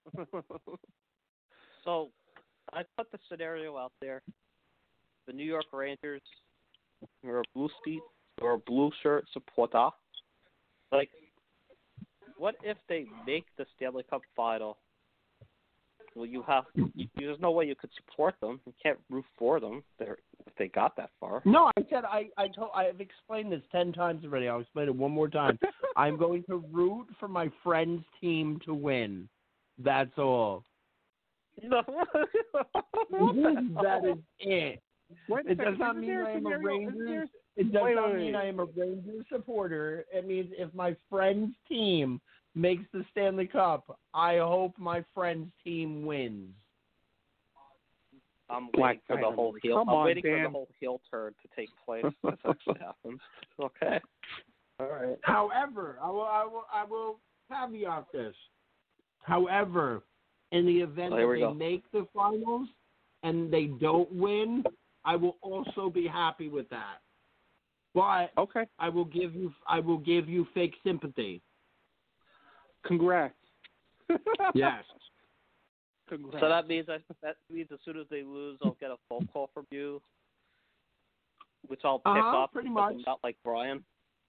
So I put the scenario out there. The New York Rangers are a blue shirt supporter. Like, what if they make the Stanley Cup final? Well, there's no way you could support them. You can't root for them. They're if they got that far. No, I said I've explained this 10 times already. I'll explain it one more time. I'm going to root for my friend's team to win. That's all. No. That is it. It does not mean I am a Rangers. It does not mean I am a Rangers supporter. It means if my friend's team makes the Stanley Cup, I hope my friend's team wins. I'm waiting for the whole heel. Come I'm on, waiting Dan. for the whole heel turn to take place. If that actually happens. Okay. All right. However, I will caveat this. However, in the event that they make the finals and they don't win, I will also be happy with that. But Okay. I will give you fake sympathy. Congrats. Yes. Congrats. So that means as soon as they lose, I'll get a phone call from you, which I'll pick up. Pretty because much. I'm not like Brian.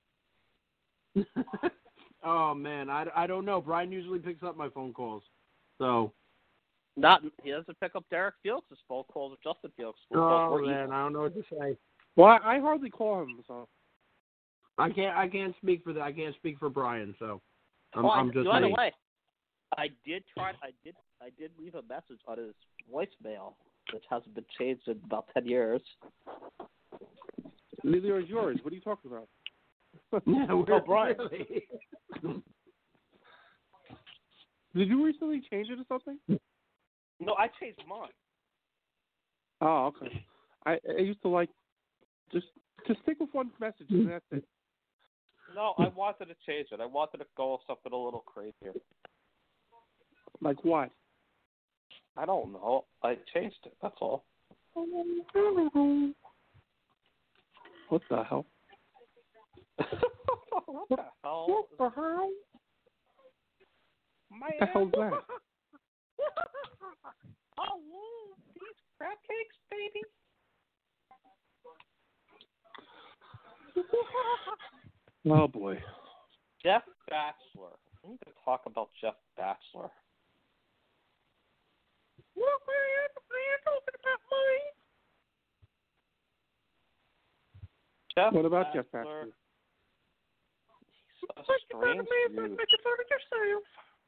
Oh man, I don't know. Brian usually picks up my phone calls, so. He doesn't pick up Derek Felix's phone calls or Justin Felix's phone Oh calls. man, I don't know what to say. Well, I hardly call him, so. I can't speak for that. I can't speak for Brian, so. I'm just. By the way, I did leave a message on his voicemail, which hasn't been changed in about 10 years. Neither is yours. What are you talking about? Yeah, Brian. Really? Did you recently change it or something? No, I changed mine. Oh, okay. I used to like just to stick with one message and that's it. No, I wanted to change it. I wanted to go with something a little crazier. Like what? I don't know. I changed it. That's all. What the hell? What the hell? What the hell? What the hell's that? Oh, these crab cakes, baby. Oh boy. Jeff Batchelor. We need to talk about Jeff Batchelor. What man talking about me? What about Jeff Batchelor? He's a strange dude. Make it fun of yourself.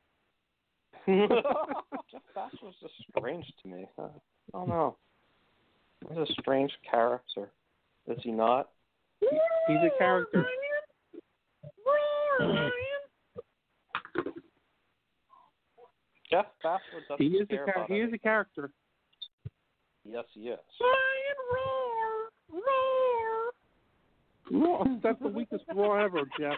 Jeff Batchelor's just strange to me. I don't know. He's a strange character. Is he not? He's a character. Jeff Batchelor doesn't He is care about he is a character. Yes, he is. Lion roar, roar. Raw. That's the weakest Raw ever, Jeff.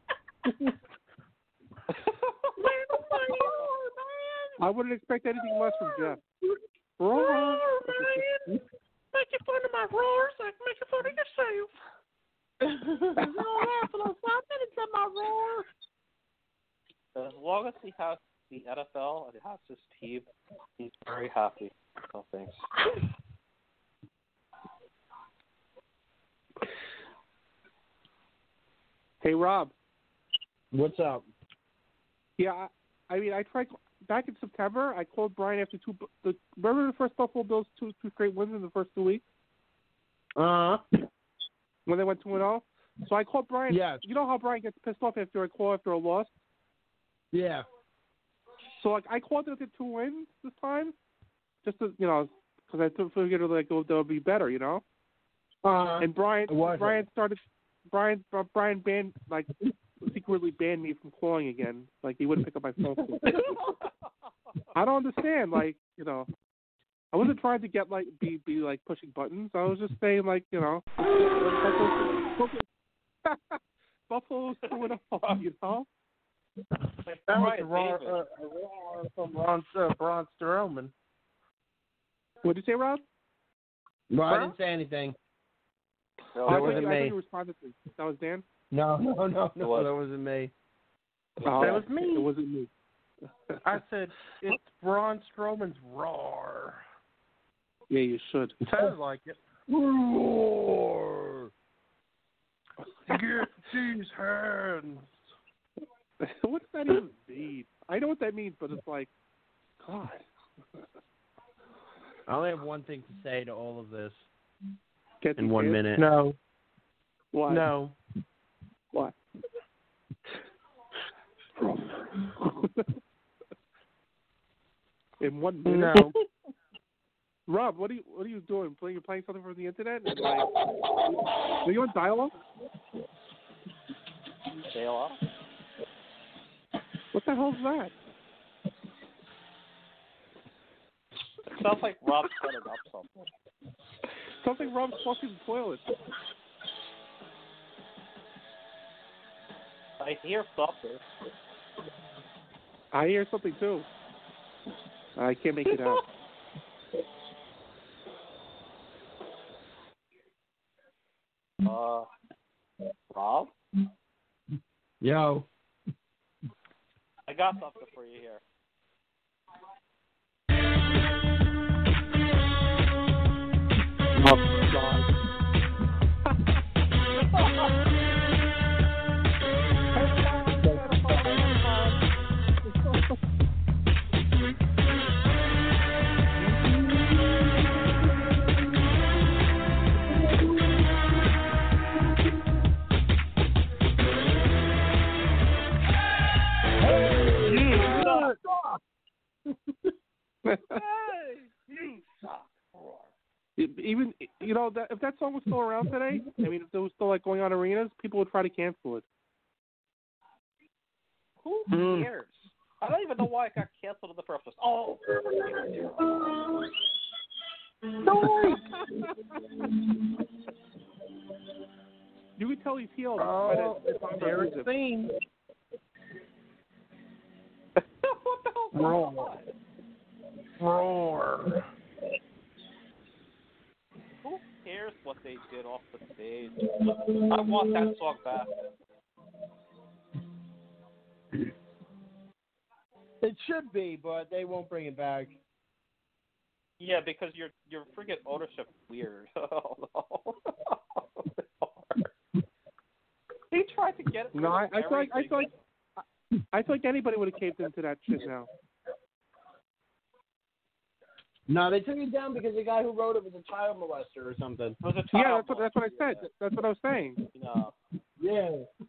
I wouldn't expect anything less from Jeff. Raw. Roar, Ryan. Making fun of my roars like making fun of yourself. You're laughing on 5 minutes at my roar. As long as he has the NFL and he has his team, he's very happy. Oh, thanks. Hey, Rob. What's up? Yeah, I mean, I tried back in September. I called Brian after remember the first Buffalo Bills two straight wins in the first 2 weeks when they went 2-0. So I called Brian. Yes. You know how Brian gets pissed off after I call after a loss. Yeah. So like I called after 2 wins this time, just to, because I figured like they'll be better, And Brian banned secretly banned me from calling again. Like he wouldn't pick up my phone. I don't understand. Like I wasn't trying to get be pushing buttons. I was just saying Buffalo's 2-0. That was from Braun Strowman. What did you say, Rob? No, I didn't say anything. No, That I wasn't thought me. you responded to. That was Dan. No, that wasn't me. Oh, That was me. It wasn't me. I said it's Braun Strowman's roar. Yeah, you should. Sounds like it. Roar! Get these hands. What does that even mean? I know what that means, but it's like, God. I only have one thing to say to all of this. Can't in you 1 say it? minute. No. Why? No. Why? In 1 minute? No. Rob, what are you doing? You're playing something from the internet? And are you on dial-up? Dial-up? What the hell is that? Sounds like Rob setting up something. Sounds like Rob's flushing the toilet. I hear something. I hear something too. I can't make it out. Rob? Yo. I got something for you here. Oh, God. Even that if that song was still around today, I mean, if it was still like going on arenas, people would try to cancel it. Who cares? I don't even know why it got canceled in the first place. Oh. You can tell he's healed. Oh, Derek's theme. What the hell? Roar. Who cares what they did off the stage? I want that song back. It should be, but they won't bring it back. Yeah, because your freaking ownership's weird. Oh, no. He tried to get it. No, I feel like anybody would have caved into that shit now. No, they took it down because the guy who wrote it was a child molester or something. It was a Yeah, child that's what I said. That's what I was saying. No. Yeah.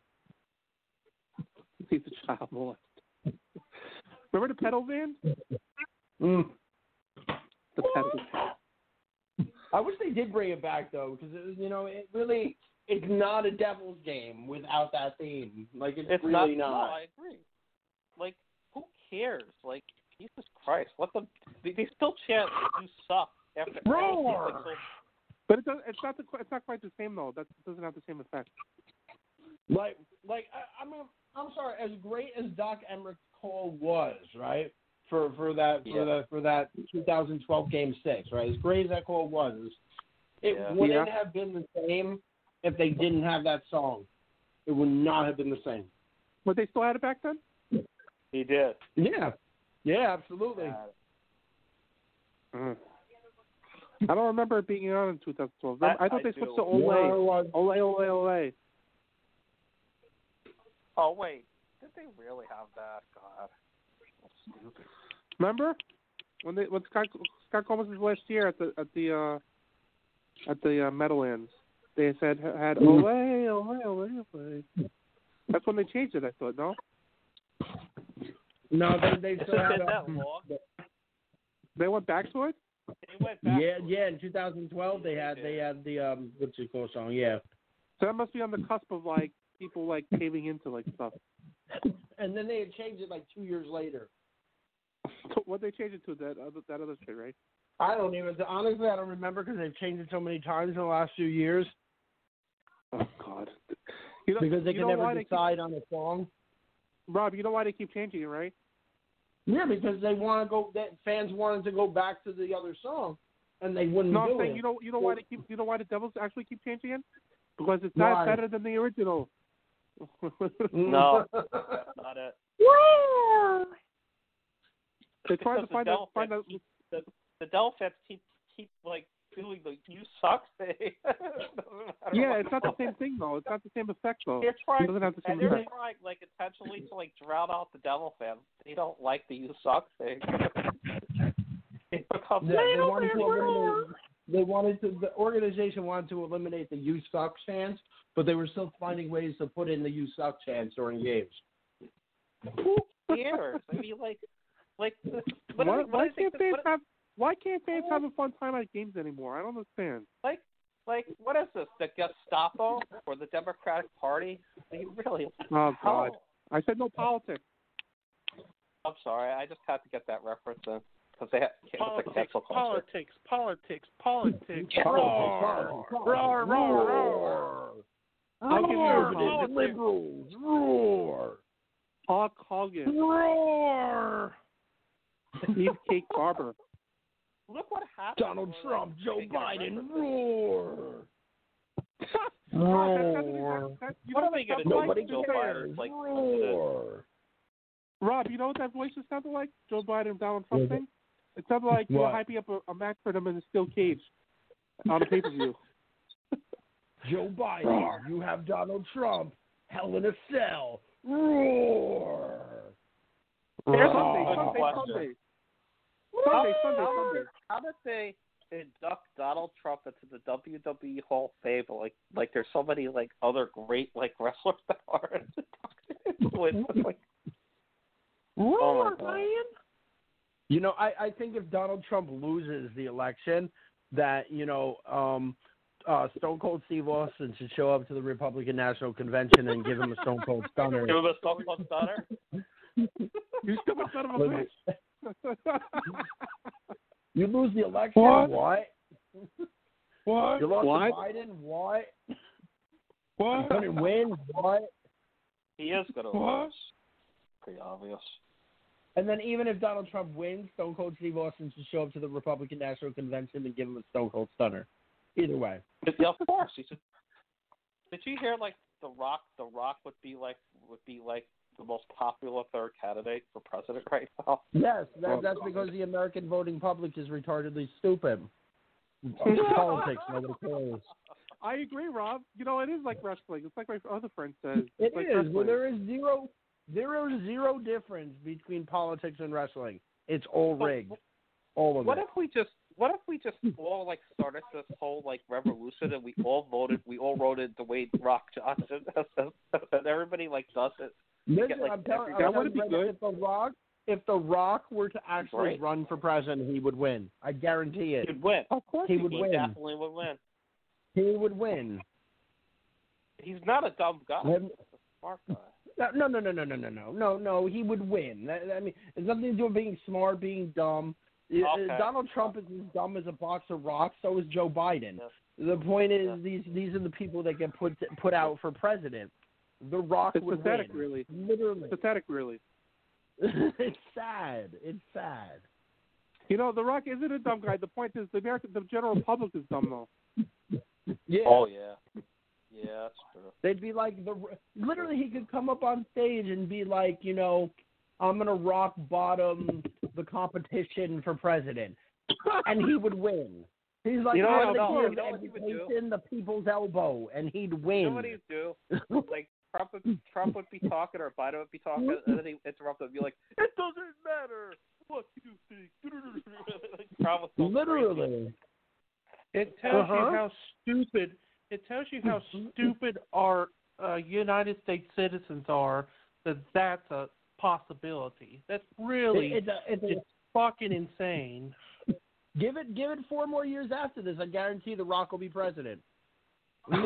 He's a child molester. Remember the pedal van? Mm. The pedal van. I wish they did bring it back though, because it's not a Devil's game without that theme. Like it's really not. No, I agree. Like, who cares? Like, Jesus Christ, they still chant "You suck" after. Roar! But it's not quite the same though. That doesn't have the same effect. I'm sorry. As great as Doc Emmerich Cole was, right? For that 2012 Game 6, right? As great as that call was, it wouldn't have been the same if they didn't have that song. It would not have been the same. But they still had it back then? He did. Yeah. Yeah, absolutely. I don't remember it being on in 2012. I thought they switched to Ole. No, Ole. Oh, wait. Did they really have that? God. That's stupid. Remember when Scott Combs' last year at the Meadowlands, they had Ole. That's when they changed it. I thought no. No, they still had that long. They went back to it. They went back. Yeah. In 2012, they had the what's it called song? Yeah. So that must be on the cusp of like people like caving into like stuff. And then they had changed it like 2 years later. What they changed it to? That other shit, right? Honestly, I don't remember because they've changed it so many times in the last few years. Oh God. Because they can never decide on a song. Rob, you know why they keep changing it, right? Yeah, because they want to go. Fans wanted to go back to the other song, and they wouldn't No, I'm do saying it. you know why they keep. You know why the Devils actually keep changing it? Because it's not better than the original. No, not it. They're trying to find out. The Devil fans keep like doing the "you suck" thing. Yeah, it's not the same thing though. It's not the same effect though. They're trying, it doesn't have the same they're effect. trying like intentionally to like drown out the Devil fans. They don't like the "you suck" thing. It becomes they want to eliminate. the organization wanted to eliminate the "You Suck" chants, but they were still finding ways to put in the "You Suck" chants during games. Who cares? I mean, like Why can't fans have a fun time at games anymore? I don't understand. Like, what is this? The Gestapo or the Democratic Party? I mean, really? Oh God! I said no politics. I'm sorry. I just had to get that reference in because they have the cancel culture. Politics. Roar! I'll give you liberals. Roar! Hulk Hogan. Roar! Beefcake Barber. Look what happened. Donald Trump, Joe Biden, roar! What are they going to do? Nobody Joe cares. Biden's like Roar! Rob, you know what that voice just sounded like? Joe Biden and Donald Trump thing? It sounded like you were What? hyping up a match for them in a steel cage on a pay-per-view. Joe Biden, you have Donald Trump, Hell in a Cell, roar! Sunday. How did they induct Donald Trump into the WWE Hall of Fame? Like there's so many like other great like wrestlers that are like, Roar, my God. man! You know, I think if Donald Trump loses the election, that, Stone Cold Steve Austin should show up to the Republican National Convention and give him a Stone Cold Stunner. Give him a Stone Cold Stunner. You stupid son of a bitch. You lose the election? What? What? You lost What? to Biden? What? What? You couldn't win? What? He is going to What? lose. Pretty obvious. And then even if Donald Trump wins, Stone Cold Steve Austin should show up to the Republican National Convention and give him a Stone Cold Stunner. Either way. Yeah, of course. He said. Did you hear like The Rock? The Rock would be like the most popular third candidate for president right now. Yes, that's because the American voting public is retardedly stupid. Politics, nobody cares. I agree, Rob. You know, it is like wrestling. It's like my other friend says. It like is. wrestling. Well, there is zero difference between politics and wrestling. It's all rigged. All of What it. if we just all like started this whole like revolution and we all voted Dwayne Rock Johnson and everybody like does it. Listen, like, I'm telling that wouldn't be you, good. if The Rock were to actually Right. run for president, he would win. I guarantee it. He'd win. Of course He would He win. definitely would win. He would win. He's not a dumb guy. Let He's me- a smart guy. No. He would win. I mean, it's nothing to do with being smart, being dumb. Okay. Donald Trump is as dumb as a box of rocks. So is Joe Biden. Yes. The point is, Yeah. these are the people that get put out for president. The Rock It's would pathetic, win. really. Literally. Pathetic, really. It's sad. It's sad. You know, The Rock isn't a dumb guy. The point is, the general public is dumb, though. Yeah. Oh yeah. Yeah, that's true. They'd be like literally he could come up on stage and be like, I'm gonna rock bottom the competition for president, and he would win. He's like, You know I'm what- gonna no, give you know what he would do? education the people's elbow, and he'd win. You know what he'd do? Like Trump would be talking or Biden would be talking, and then he interrupt and be like, "It doesn't matter what you think." Like, Trump was so crazy. Literally. It tells Uh-huh. you how stupid. It tells you how stupid our United States citizens are. That's a possibility. That's really It's fucking insane. give it 4 more years after this. I guarantee The Rock will be president. Like,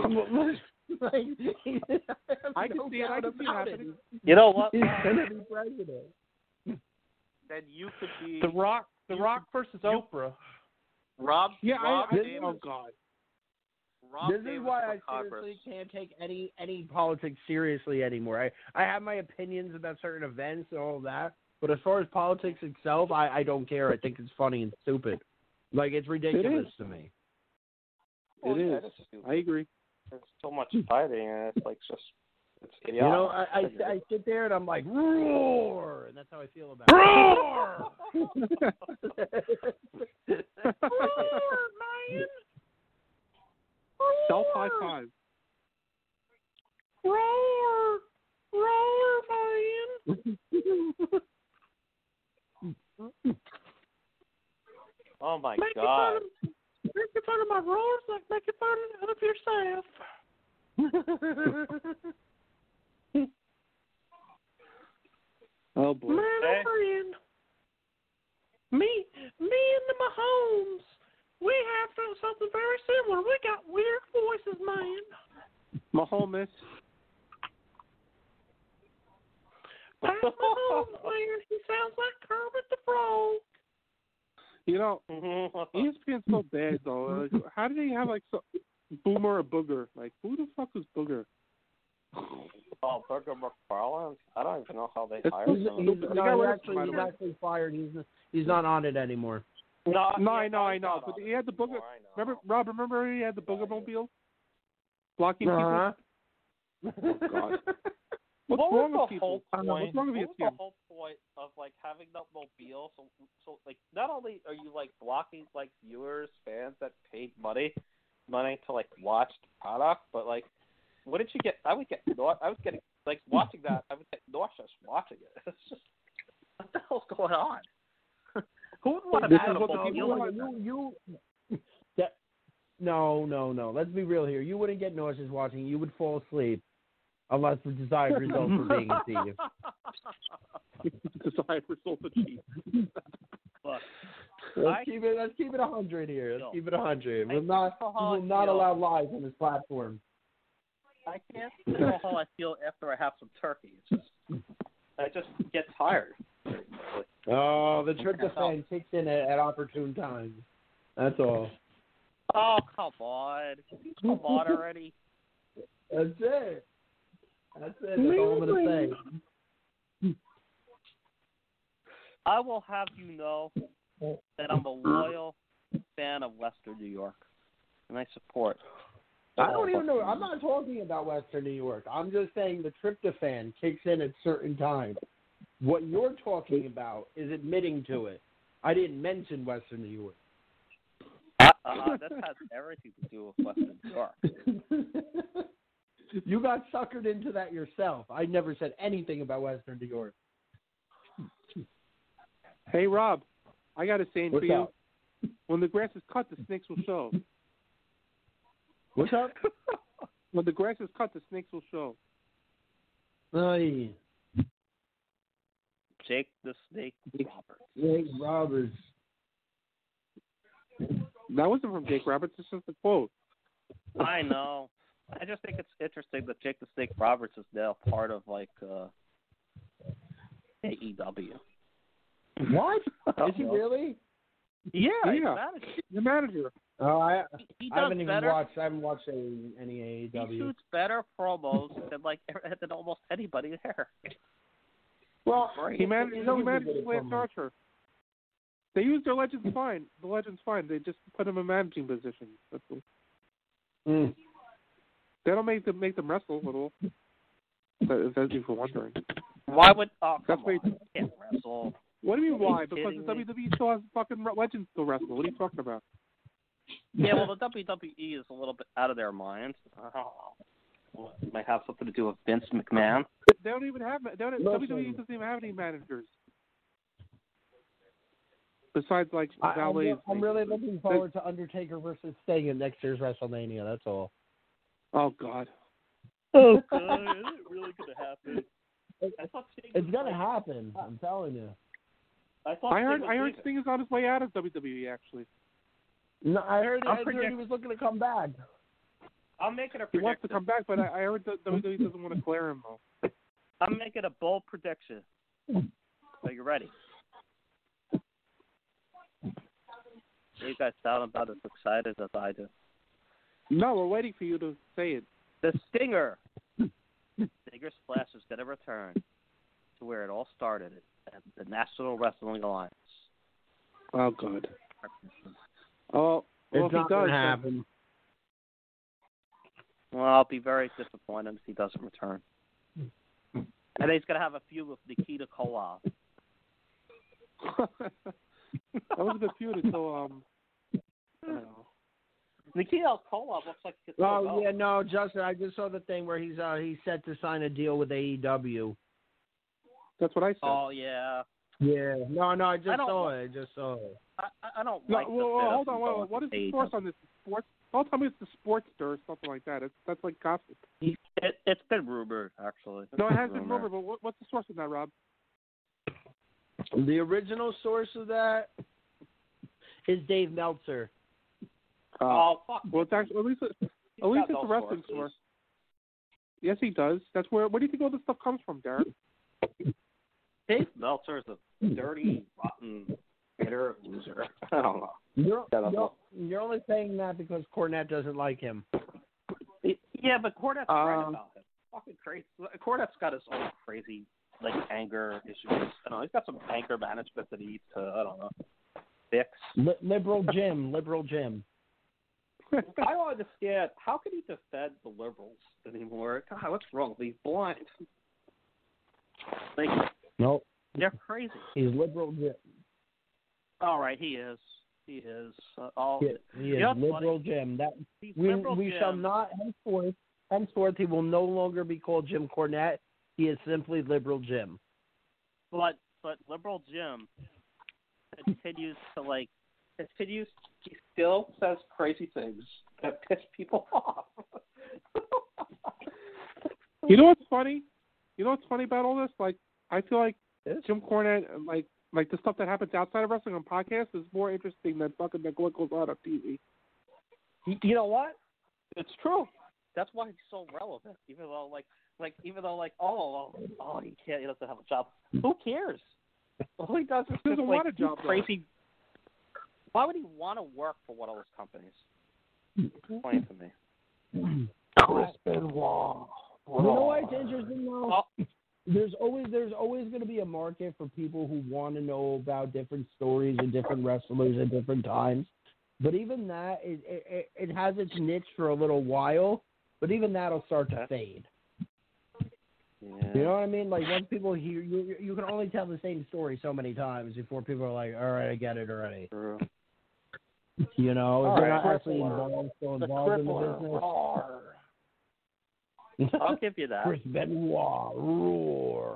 I can see it. I can see it happening. You know what? He's gonna be president. Then you could be The Rock versus Oprah. Rob. Yeah, Rob I Davis. oh, God. Rob This Davis is why for I Congress. seriously can't take any politics seriously anymore. I have my opinions about certain events and all of that, but as far as politics itself, I don't care. I think it's funny and stupid. Like, it's ridiculous to me. Oh, It yeah, is. it's stupid. I agree. There's so much fighting, and it's like just it's idiotic. You know, I sit there and I'm like, roar, and that's how I feel about Roar! it. Self high five. Roar! Roar, man! Oh my Make God! it making fun of my roars like making fun of yourself. Oh boy. Man, oh man. Me and the Mahomes, we have something very similar. We got weird voices, man. Mahomes. Pat Mahomes, man, he sounds like Kermit the Frog. You know, ESPN's so bad though. Like, how did he have like Boomer or Booger? Like, who the fuck was Booger? Oh, Booger McFarland? I don't even know how they It's- hired He's him. actually fired. He's not on it anymore. No, I know. But he had the Booger. Remember, Rob? Remember he had the Booger Mobile, blocking people. Oh God. What's What wrong was with the people? whole I don't know. point? What's wrong with What was ESPN? the whole point of like having that mobile? So like, not only are you like blocking like viewers, fans that paid money to like watch the product, but like, what did you get? I was getting like watching that. I would get nauseous watching it. It's just, what the hell's going on? Who would want to have a mobile like that? No. Let's be real here. You wouldn't get nauseous watching. You would fall asleep, unless the desired results were being achieved. Desired result achieved. Look, Let's keep it 100 here. Let's keep it 100. We will not feel. allow lies on this platform. I can't know how I feel after I have some turkey. It's just, I just get tired. Oh, the tryptophan kicks in at opportune times. That's all. Oh, come on. Come on already. That's it. That's all I'm going to say. I will have you know that I'm a loyal fan of Western New York, and I support. I don't even know. I'm not talking about Western New York. I'm just saying the tryptophan kicks in at certain times. What you're talking about is admitting to it. I didn't mention Western New York. This has everything to do with Western New York. You got suckered into that yourself. I never said anything about Western New York. Hey Rob, I got a saying What's for you. up? When the grass is cut, the snakes will show. What's up? When the grass is cut, the snakes will show. Hey, Jake the Snake Roberts. Jake Roberts. That wasn't from Jake Roberts. It's just a quote. I know. I just think it's interesting that Jake the Snake Roberts is now part of like AEW. What? Is he really? Yeah. Yeah. The manager. Oh, I He haven't does even better. watched. I haven't watched any AEW. He shoots better promos than almost anybody there. Well, He managed Lance Archer. They used their Legends fine. The Legends fine. They just put him in managing positions. That's all. Mm. They don't make them wrestle at all. That's you for wondering. Why would? Oh, That's come why on. You can't wrestle. What do you mean why? Are you Because the kidding me? WWE still has fucking Legends to wrestle. What are you talking about? Yeah, well, the WWE is a little bit out of their minds. I don't know. It might have something to do with Vince McMahon. They don't even have. WWE doesn't even have any managers. Besides, like, valets. I'm really looking forward to Undertaker versus Sting at next year's WrestleMania. That's all. Oh God. Oh God, is it really going to happen? I thought Sting It's was gonna like- happen. I'm telling you. I thought I heard leaving. Sting is on his way out of WWE. Actually, No, I heard I'm he predicting- was looking to come back. I'm making a he prediction. wants to come back, but I heard that WWE doesn't want to clear him though. I'm making a bold prediction. Are you ready? You guys sound about as excited as I do. No, we're waiting for you to say it. The Stinger. Stinger Splash is going to return to where it all started at the National Wrestling Alliance. Oh God. Oh, well, It's if he not does, gonna happen. Well, I'll be very disappointed if he doesn't return. And he's going to have a feud with Nikita Koloff. that was a good feud until I don't know. Nikita Koloff looks like he could still Oh go. yeah, no, Justin. I just saw the thing where he's set to sign a deal with AEW. That's what I said. Oh, yeah. Yeah. No, I just don't- saw it. I just saw it. I don't No, like the well, fit hold of on. him What is the going source to on this? Sports? Don't tell me it's the Sportster or something like that. That's like gossip. It's been rumored, actually. No, it has been rumored, but what's the source of that, Rob? The original source of that is Dave Meltzer. Oh, fuck. Well, it's actually at least it's a wrestling source. Yes, he does. That's where do you think all this stuff comes from, Derek? Dave Meltzer is a dirty, rotten, bitter loser. I don't know. You're only saying that because Cornette doesn't like him. Yeah, but Cornette's right about him. Fucking crazy. Cornette's got his own crazy, like, anger issues. I don't know. He's got some anger management that he needs to, I don't know, fix. Liberal Jim. I don't understand. How can he defend the liberals anymore? God, what's wrong? He's blind. Like, Nope. they're crazy. He's Liberal Jim. All right, he is. He is. He is Liberal Jim. That we shall not henceforth he will no longer be called Jim Cornette. He is simply Liberal Jim. But Liberal Jim continues to he still says crazy things that piss people off. You know what's funny? You know what's funny about all this? Like, I feel like Jim Cornette, like the stuff that happens outside of wrestling on podcasts is more interesting than fucking what goes on TV. You know what? It's true. That's why he's so relevant. Even though he doesn't have a job. Who cares? All he does is He doesn't just want a job, crazy. Why would he want to work for one of those companies? Explain to me. Chris Benoit. You know why it's interesting though? There's always going to be a market for people who want to know about different stories and different wrestlers at different times. But even that, it has its niche for a little while. But even that'll start to fade. Yeah. You know what I mean? Like once people hear you can only tell the same story so many times before people are like, all right, I get it already. True. You know, if All they're right. not actually still involved in the business. I'll give you that. Chris Benoit, roar.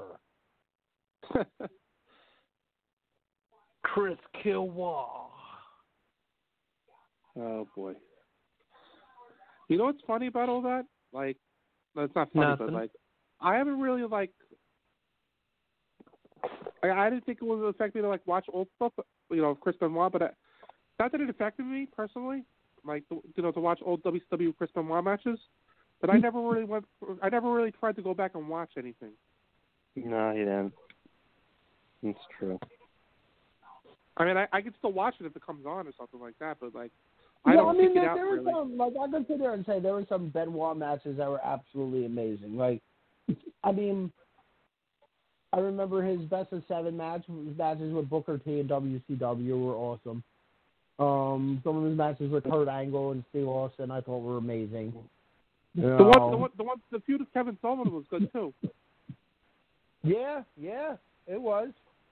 Chris Kilwa. Oh boy. You know what's funny about all that? Like, no, it's not funny, Nothing. but like, I haven't really like. I didn't think it would affect me to like watch old stuff, of Chris Benoit, but not that it affected me personally, like to watch old WCW Chris Benoit matches. But I never really tried to go back and watch anything. No, he didn't. It's true. I mean, I could still watch it if it comes on or something like that, but like, There seek it out were really. some, like I could sit there and say there were some Benoit matches that were absolutely amazing. Like, I mean, I remember his best of 7 matches with Booker T and WCW were awesome. Some of his matches with Kurt Angle and Steve Austin I thought were amazing. The feud with Kevin Sullivan was good too. Yeah, it was.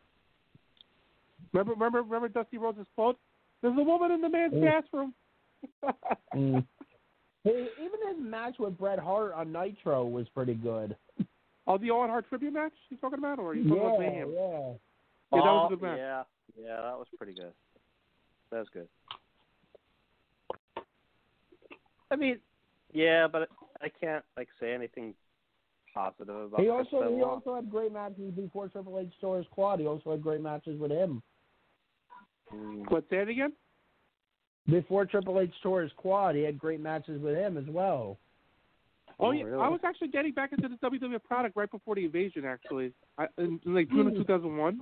Remember Dusty Rhodes' quote? There's a woman in the man's bathroom. Hey, even his match with Bret Hart on Nitro was pretty good. Oh, the Owen Hart tribute match you talking about, or are you talking about Mayhem? Yeah. Yeah, that was a good match. Yeah, that was pretty good. That was good. I mean, yeah, but I can't say anything positive about. He also had great matches before Triple H tore his quad. He also had great matches with him. What, say it again? Before Triple H tore his quad, he had great matches with him as well. Oh, yeah. Really? I was actually getting back into the WWE product right before the invasion, actually, in like June of 2001.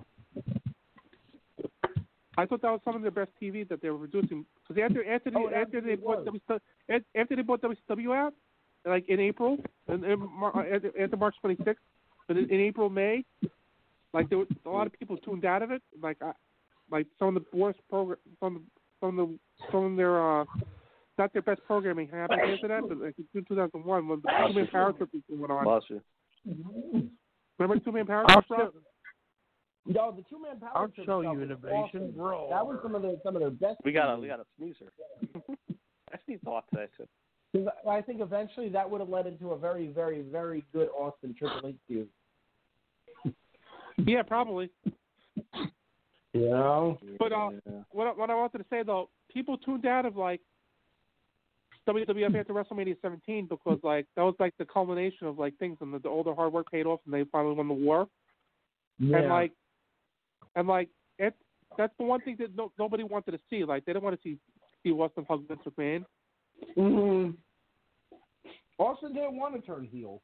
I thought that was some of their best TV that they were producing. Because after they bought WCW out, like in April, after March 26th, but in April, May, like there were a lot of people tuned out of it. Like some of the worst some of their not their best programming happened after that. But like in 2001, when the Two-Man Power Trip went on. Bless you. Remember the Two-Man Power Trip? Rob? No, the Two-Man Power I'll Trip show stuff you was innovation. awesome. That was some of their best. We got a snoozer. I sneezed a lot today too. 'Cause I think eventually that would have led into a very, very, very good Austin Triple H feud. Yeah, probably. You know? But what I wanted to say though, people tuned out of like WWF after WrestleMania 17 because like that was like the culmination of like things, and all their hard work paid off, and they finally won the war. Yeah. And that's the one thing that nobody wanted to see. Like they didn't want to see Steve Austin hug Vince McMahon. Mm-hmm. Austin didn't want to turn heel.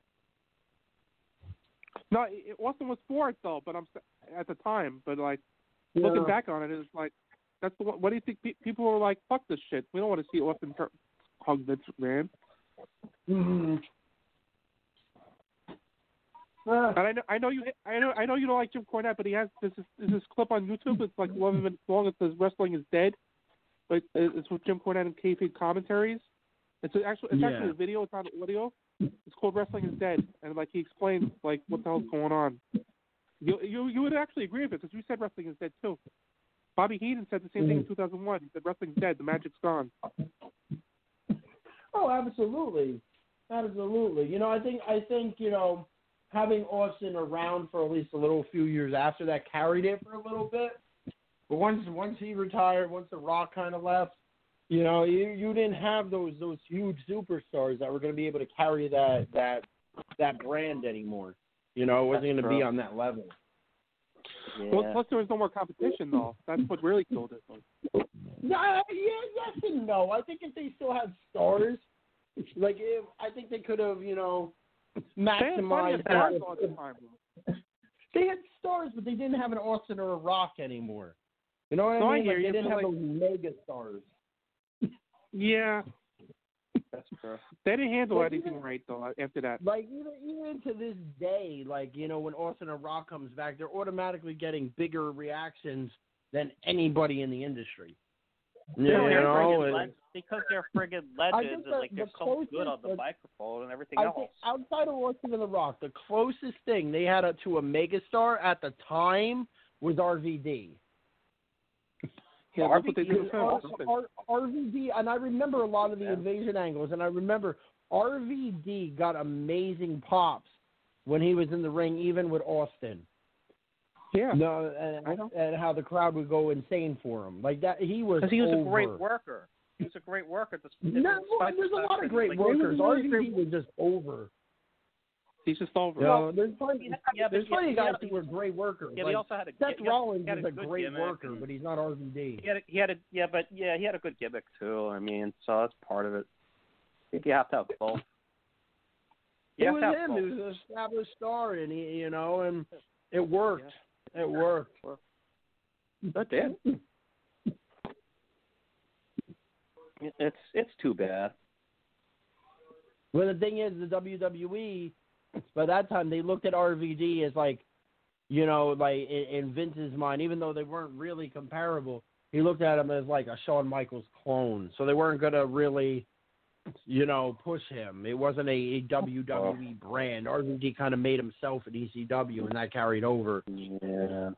No, Austin was for it though, but at the time. But like looking back on it, it's like that's the one. What do you think? People were like, "Fuck this shit. We don't want to see Austin hug Vince McMahon." Mm-hmm. And I know you don't like Jim Cornette, but he has this clip on YouTube. It's like 11 minutes long. It says "Wrestling is dead," but it's with Jim Cornette and kayfabe commentaries. It's actually a video. It's not audio. It's called "Wrestling is Dead," and like he explains like what the hell's going on. You would actually agree with it because you said wrestling is dead too. Bobby Heenan said the same thing in 2001. He said wrestling's dead. The magic's gone. Oh, absolutely. You know, I think you know, having Austin around for at least a few years after that carried it for a little bit. But once he retired, once The Rock kind of left, you know, you didn't have those huge superstars that were going to be able to carry that brand anymore. You know, it wasn't going to be on that level. Yeah. Well, plus there was no more competition though. That's what really killed it. Yes and no. I think if they still had stars, like I think they could have, you know, maximized that. They had stars, but they didn't have an Austin or a Rock anymore. You know what I mean? Like, they didn't have those mega stars. Yeah. That's true. They didn't handle anything right though after that. Like even to this day, like, you know, when Austin or Rock comes back, they're automatically getting bigger reactions than anybody in the industry. Because they're friggin' legends and like they're so good on the microphone and everything else. Think outside of Austin and The Rock, the closest thing they had to a megastar at the time was RVD. Yeah, that's what they do. RVD, and I remember a lot of the invasion angles, and I remember RVD got amazing pops when he was in the ring, even with Austin. Yeah. No, and how the crowd would go insane for him. Like that, he was. Because he was over. a great worker. He was a great worker. There's a lot of great workers. RVD was just over. He's just over. No, there's plenty of guys who were great workers. Yeah, like, he also had Seth Rollins is a great gimmick. worker, but he's not RVD. He had a good gimmick too. I mean, so that's part of it. I think you have to have both. It was him. He was an established star, and and it worked. Yeah. It worked. It did. It's too bad. Well, the thing is, the WWE, by that time, they looked at RVD as like, you know, like in Vince's mind, even though they weren't really comparable, he looked at him as like a Shawn Michaels clone. So they weren't going to really, you know, push him. It wasn't a WWE brand. RVD kind of made himself at ECW, and that carried over. Yeah.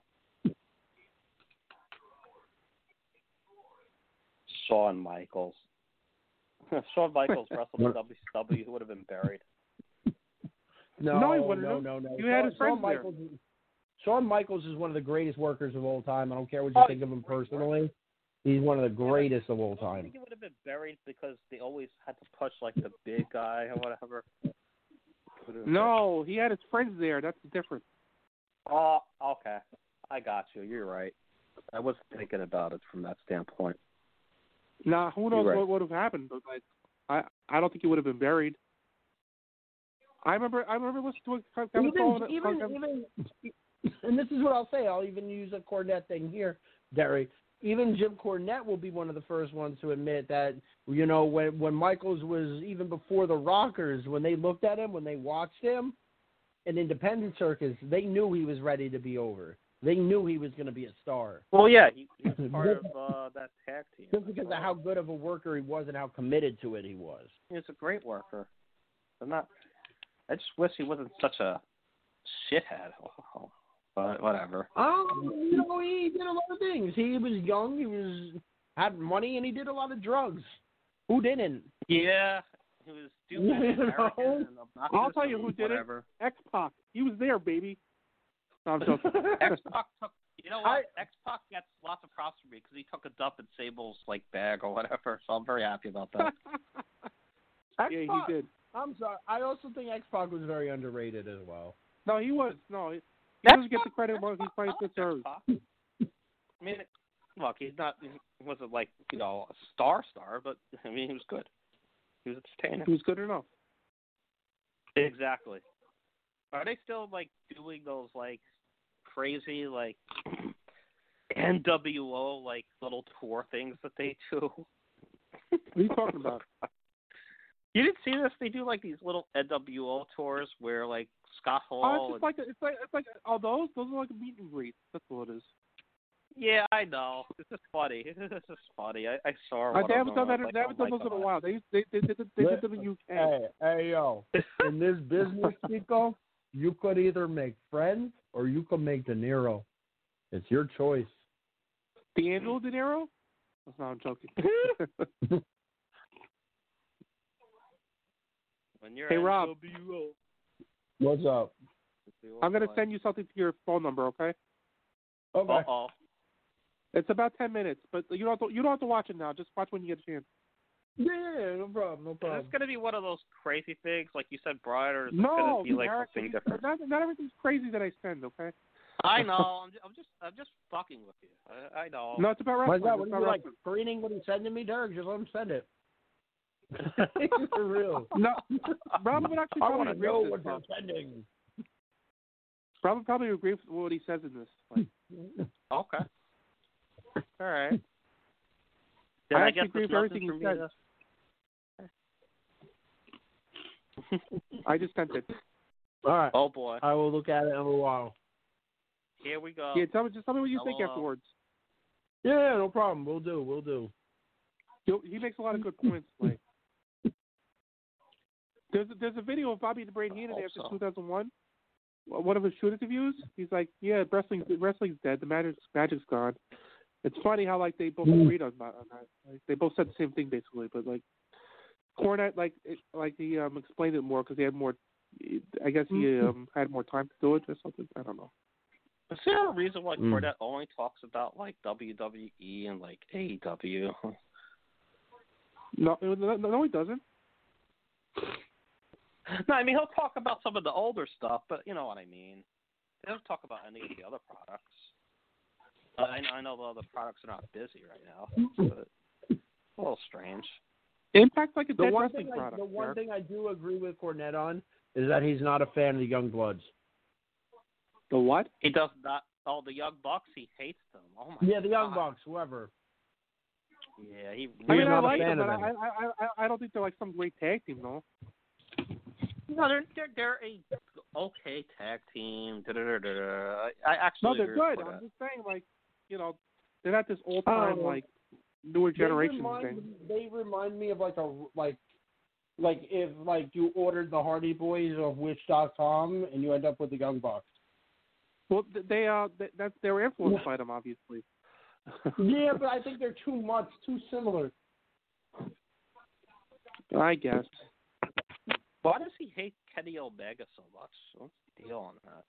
Shawn Michaels. If Shawn Michaels wrestled in WCW, he would have been buried. No, he wouldn't. No. You had his friends there. Shawn Michaels is one of the greatest workers of all time. I don't care what you think of him personally. He's one of the greatest of all time. I think he would have been buried because they always had to push like the big guy or whatever. No, he had his friends there. That's the difference. Oh, okay. I got you. You're right. I wasn't thinking about it from that standpoint. Nah, who knows what would have happened? But like, I don't think he would have been buried. I remember listening to even, and this is what I'll say. I'll even use a Cornette thing here, Derek. Even Jim Cornette will be one of the first ones to admit that, you know, when Michaels was, even before the Rockers, when they looked at him, when they watched him in independent circus, they knew he was ready to be over. They knew he was going to be a star. Well, yeah, he was part of that tag team. Just because of how good of a worker he was and how committed to it he was. He's a great worker. I just wish he wasn't such a shithead. But whatever. You know, he did a lot of things. He was young. He had money, and he did a lot of drugs. Who didn't? Yeah, he was stupid. I'll tell you who did it. X-Pac. He was there, baby. No, I'm joking. X-Pac took, you know what? X-Pac gets lots of props from me because he took a dump in Sable's like bag or whatever. So I'm very happy about that. Yeah, he did. I'm sorry. I also think X-Pac was very underrated as well. No, he was. No, he doesn't get the credit where he's quite deserved. I mean, look, he wasn't like a star, but I mean, he was good. He was entertaining. He was good enough. Exactly. Are they still like doing those like crazy like NWO like little tour things that they do? What are you talking about? You didn't see this? They do like these little NWO tours where like Scott Hall. It's like those are like a meet and greet. That's what it is. Yeah, I know. It's just funny. This is funny. I saw. They haven't done that. They haven't done those in a while. They did them in UK. Hey, yo! In this business, Chico, you could either make friends or you could make De Niro. It's your choice. D'Angelo De Niro? No, I'm joking. When you're hey, Rob. NWO. What's up? I'm gonna send you something to your phone number, okay? Okay. Uh-oh. It's about 10 minutes, but you don't have to watch it now. Just watch when you get a chance. Yeah, no problem. Is this going to be one of those crazy things, like you said, Brian, or is it No, going to be like Eric, something different? not everything's crazy that I send, okay? I know. I'm just fucking with you. I know. No, it's about What's wrestling. that? What It's are about you like wrestling. screening what he's sending me, Derek? Just let him send it. For real. No, Rob would actually I probably want to agree know with what this. you're sending. Rob would probably agree with what he says in this. Like, Okay. All right. Did I I actually get agree with everything you said. I just sent it. All right. Oh boy. I will look at it in a little while. Here we go. Yeah, tell me what you think Hello. afterwards. Yeah, no problem. We'll do. He makes a lot of good points. Like, there's a video of Bobby the Brain Heenan after 2001. One of his shoot interviews. He's like, "Yeah, wrestling's dead. The magic's gone." It's funny how like they both agreed on that. Like, they both said the same thing basically, but like Cornette he explained it more because he had more. I guess he had more time to do it or something. I don't know. Is there a reason why Cornette only talks about like WWE and like AEW? No, he doesn't. No, I mean he'll talk about some of the older stuff, but you know what I mean. They don't talk about any of the other products. I know the other products are not busy right now, but it's a little strange. Impact's like a The dead one wrestling thing product. the one Eric. thing I do agree with Cornette on is that he's not a fan of the Young Bloods. The what? He does not. Oh, the Young Bucks. He hates them. Oh my. Yeah, the Young God. Bucks, whoever. Yeah, he. I mean, He's I not a like fan them, of but them. I don't think they're like some great tag team though. No, they're a okay tag team. I actually. No, they're agree with good. Cornette. I'm just saying, like, they're not this old time like newer generation thing. They remind me of like if like you ordered the Hardy Boys of Wish.com and you end up with the Young Bucks. Well, they were influenced by them, obviously. Yeah, but I think they're too similar. I guess. Why does he hate Kenny Omega so much? What's the deal on that?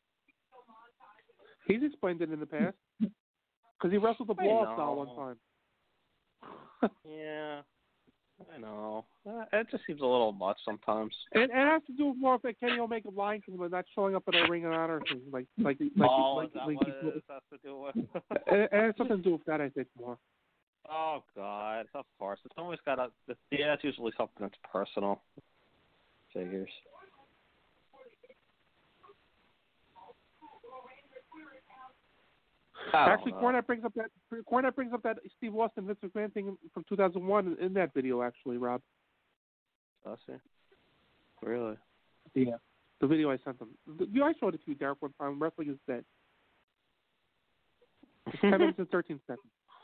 He's explained it in the past. Because he wrestled the Ball style one time. Yeah, I know. It just seems a little much sometimes. And it has to do with more of a Kenny Omega line because not showing up at a Ring of Honor thing. Is that what it has to do with? It has something to do with that, I think, more. Oh, God. Of course. It's always got a... Yeah, it's usually something that's personal. Figures. Actually, Cornette brings up that Steve Austin Vince McMahon thing from 2001 in that video. Actually, Rob. I see. Really? Yeah. The video I sent them. I showed it to you, Derek, one time. Wrestling is dead. 10 minutes and 13 seconds.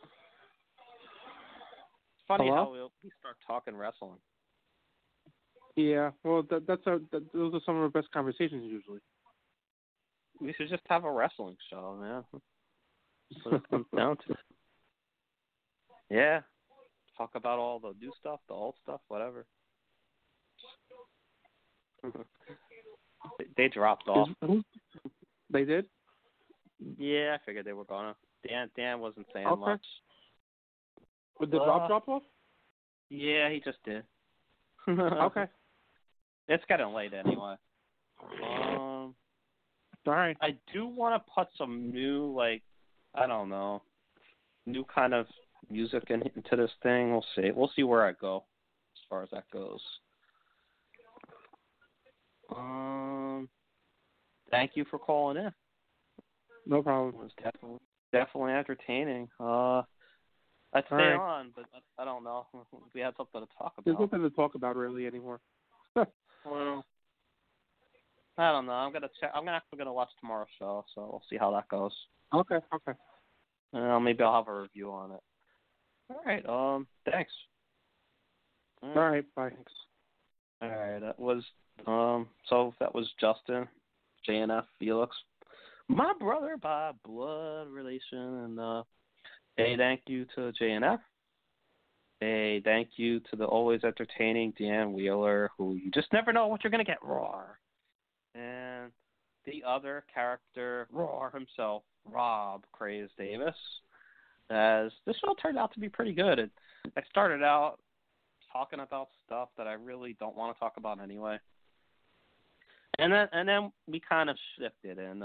It's funny Hello? how we start talking wrestling. Yeah. Well, those are some of our best conversations usually. We should just have a wrestling show, man. That's what it comes down to. Yeah. Talk about all the new stuff, the old stuff, whatever. They dropped off. They did? Yeah, I figured they were gonna. Dan wasn't saying Okay. much. Did Rob drop off? Yeah, he just did. Okay. It's getting late anyway. All right. I do want to put some new, I don't know, new kind of music into this thing. We'll see. We'll see where I go as far as that goes. Thank you for calling in. No problem. It was definitely entertaining. I'd stay right. on, but I don't know. We had something to talk There's about. nothing to talk about really anymore. Well, I don't know. I'm gonna check. I'm actually gonna watch tomorrow's show, so we'll see how that goes. Okay. Maybe I'll have a review on it. All right. Thanks. All right. Bye. Thanks. All right. That was So that was Justin, JNF, Felix, my brother by blood relation, and a thank you to JNF. A thank you to the always entertaining Dan Wheeler, who you just never know what you're gonna get. Roar. And the other character, Roar himself, Rob Craze Davis, as this show turned out to be pretty good. I started out talking about stuff that I really don't want to talk about anyway, and then we kind of shifted, and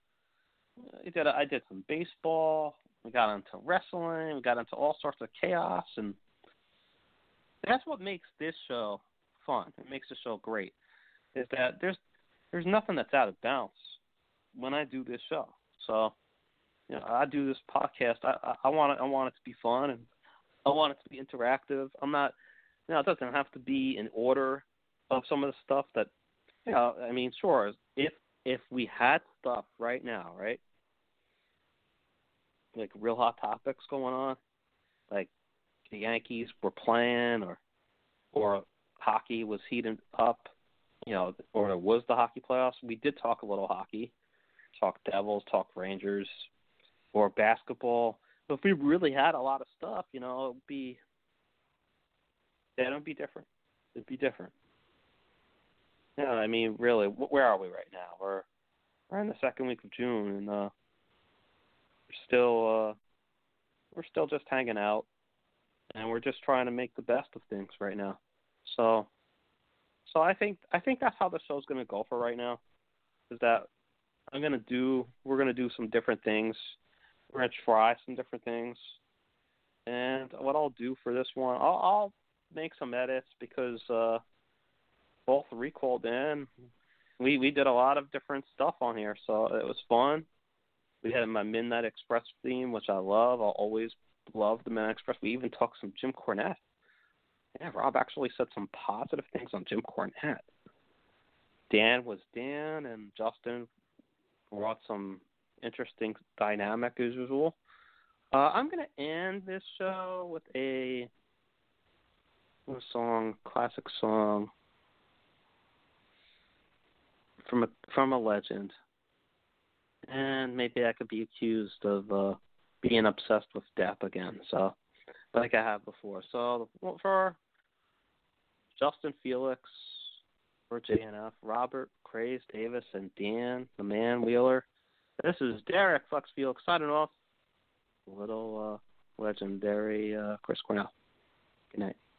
I did some baseball. We got into wrestling. We got into all sorts of chaos, and that's what makes this show fun. It makes the show great. Is that there's nothing that's out of bounds when I do this show. So, I do this podcast. I want it to be fun, and I want it to be interactive. I'm not, it doesn't have to be in order of some of the stuff that, I mean, sure, if we had stuff right now, right, like real hot topics going on, like the Yankees were playing, or hockey was heating up, or it was the hockey playoffs, we did talk a little hockey, talk Devils, talk Rangers, or basketball. But if we really had a lot of stuff, it would be different. It'd be different. I mean, really, where are we right now? We're in the second week of June, and we're still just hanging out, and we're just trying to make the best of things right now. So I think that's how the show's going to go for right now. Is that we're going to do some different things. We're going to try some different things. And what I'll do for this one, I'll make some edits because both recalled in. We did a lot of different stuff on here, so it was fun. We had my Midnight Express theme, which I love. I'll always love the Midnight Express. We even talked some Jim Cornette. Yeah, Rob actually said some positive things on Jim Cornette. Dan was Dan, and Justin brought some interesting dynamic as usual. I'm going to end this show with a classic song from a legend. And maybe I could be accused of being obsessed with death again, so like I have before. So for Justin, Felix, for JNF, Robert, Craze, Davis, and Dan, the man Wheeler, this is Derek Flex Felix signing off. Little legendary Chris Cornell. Good night.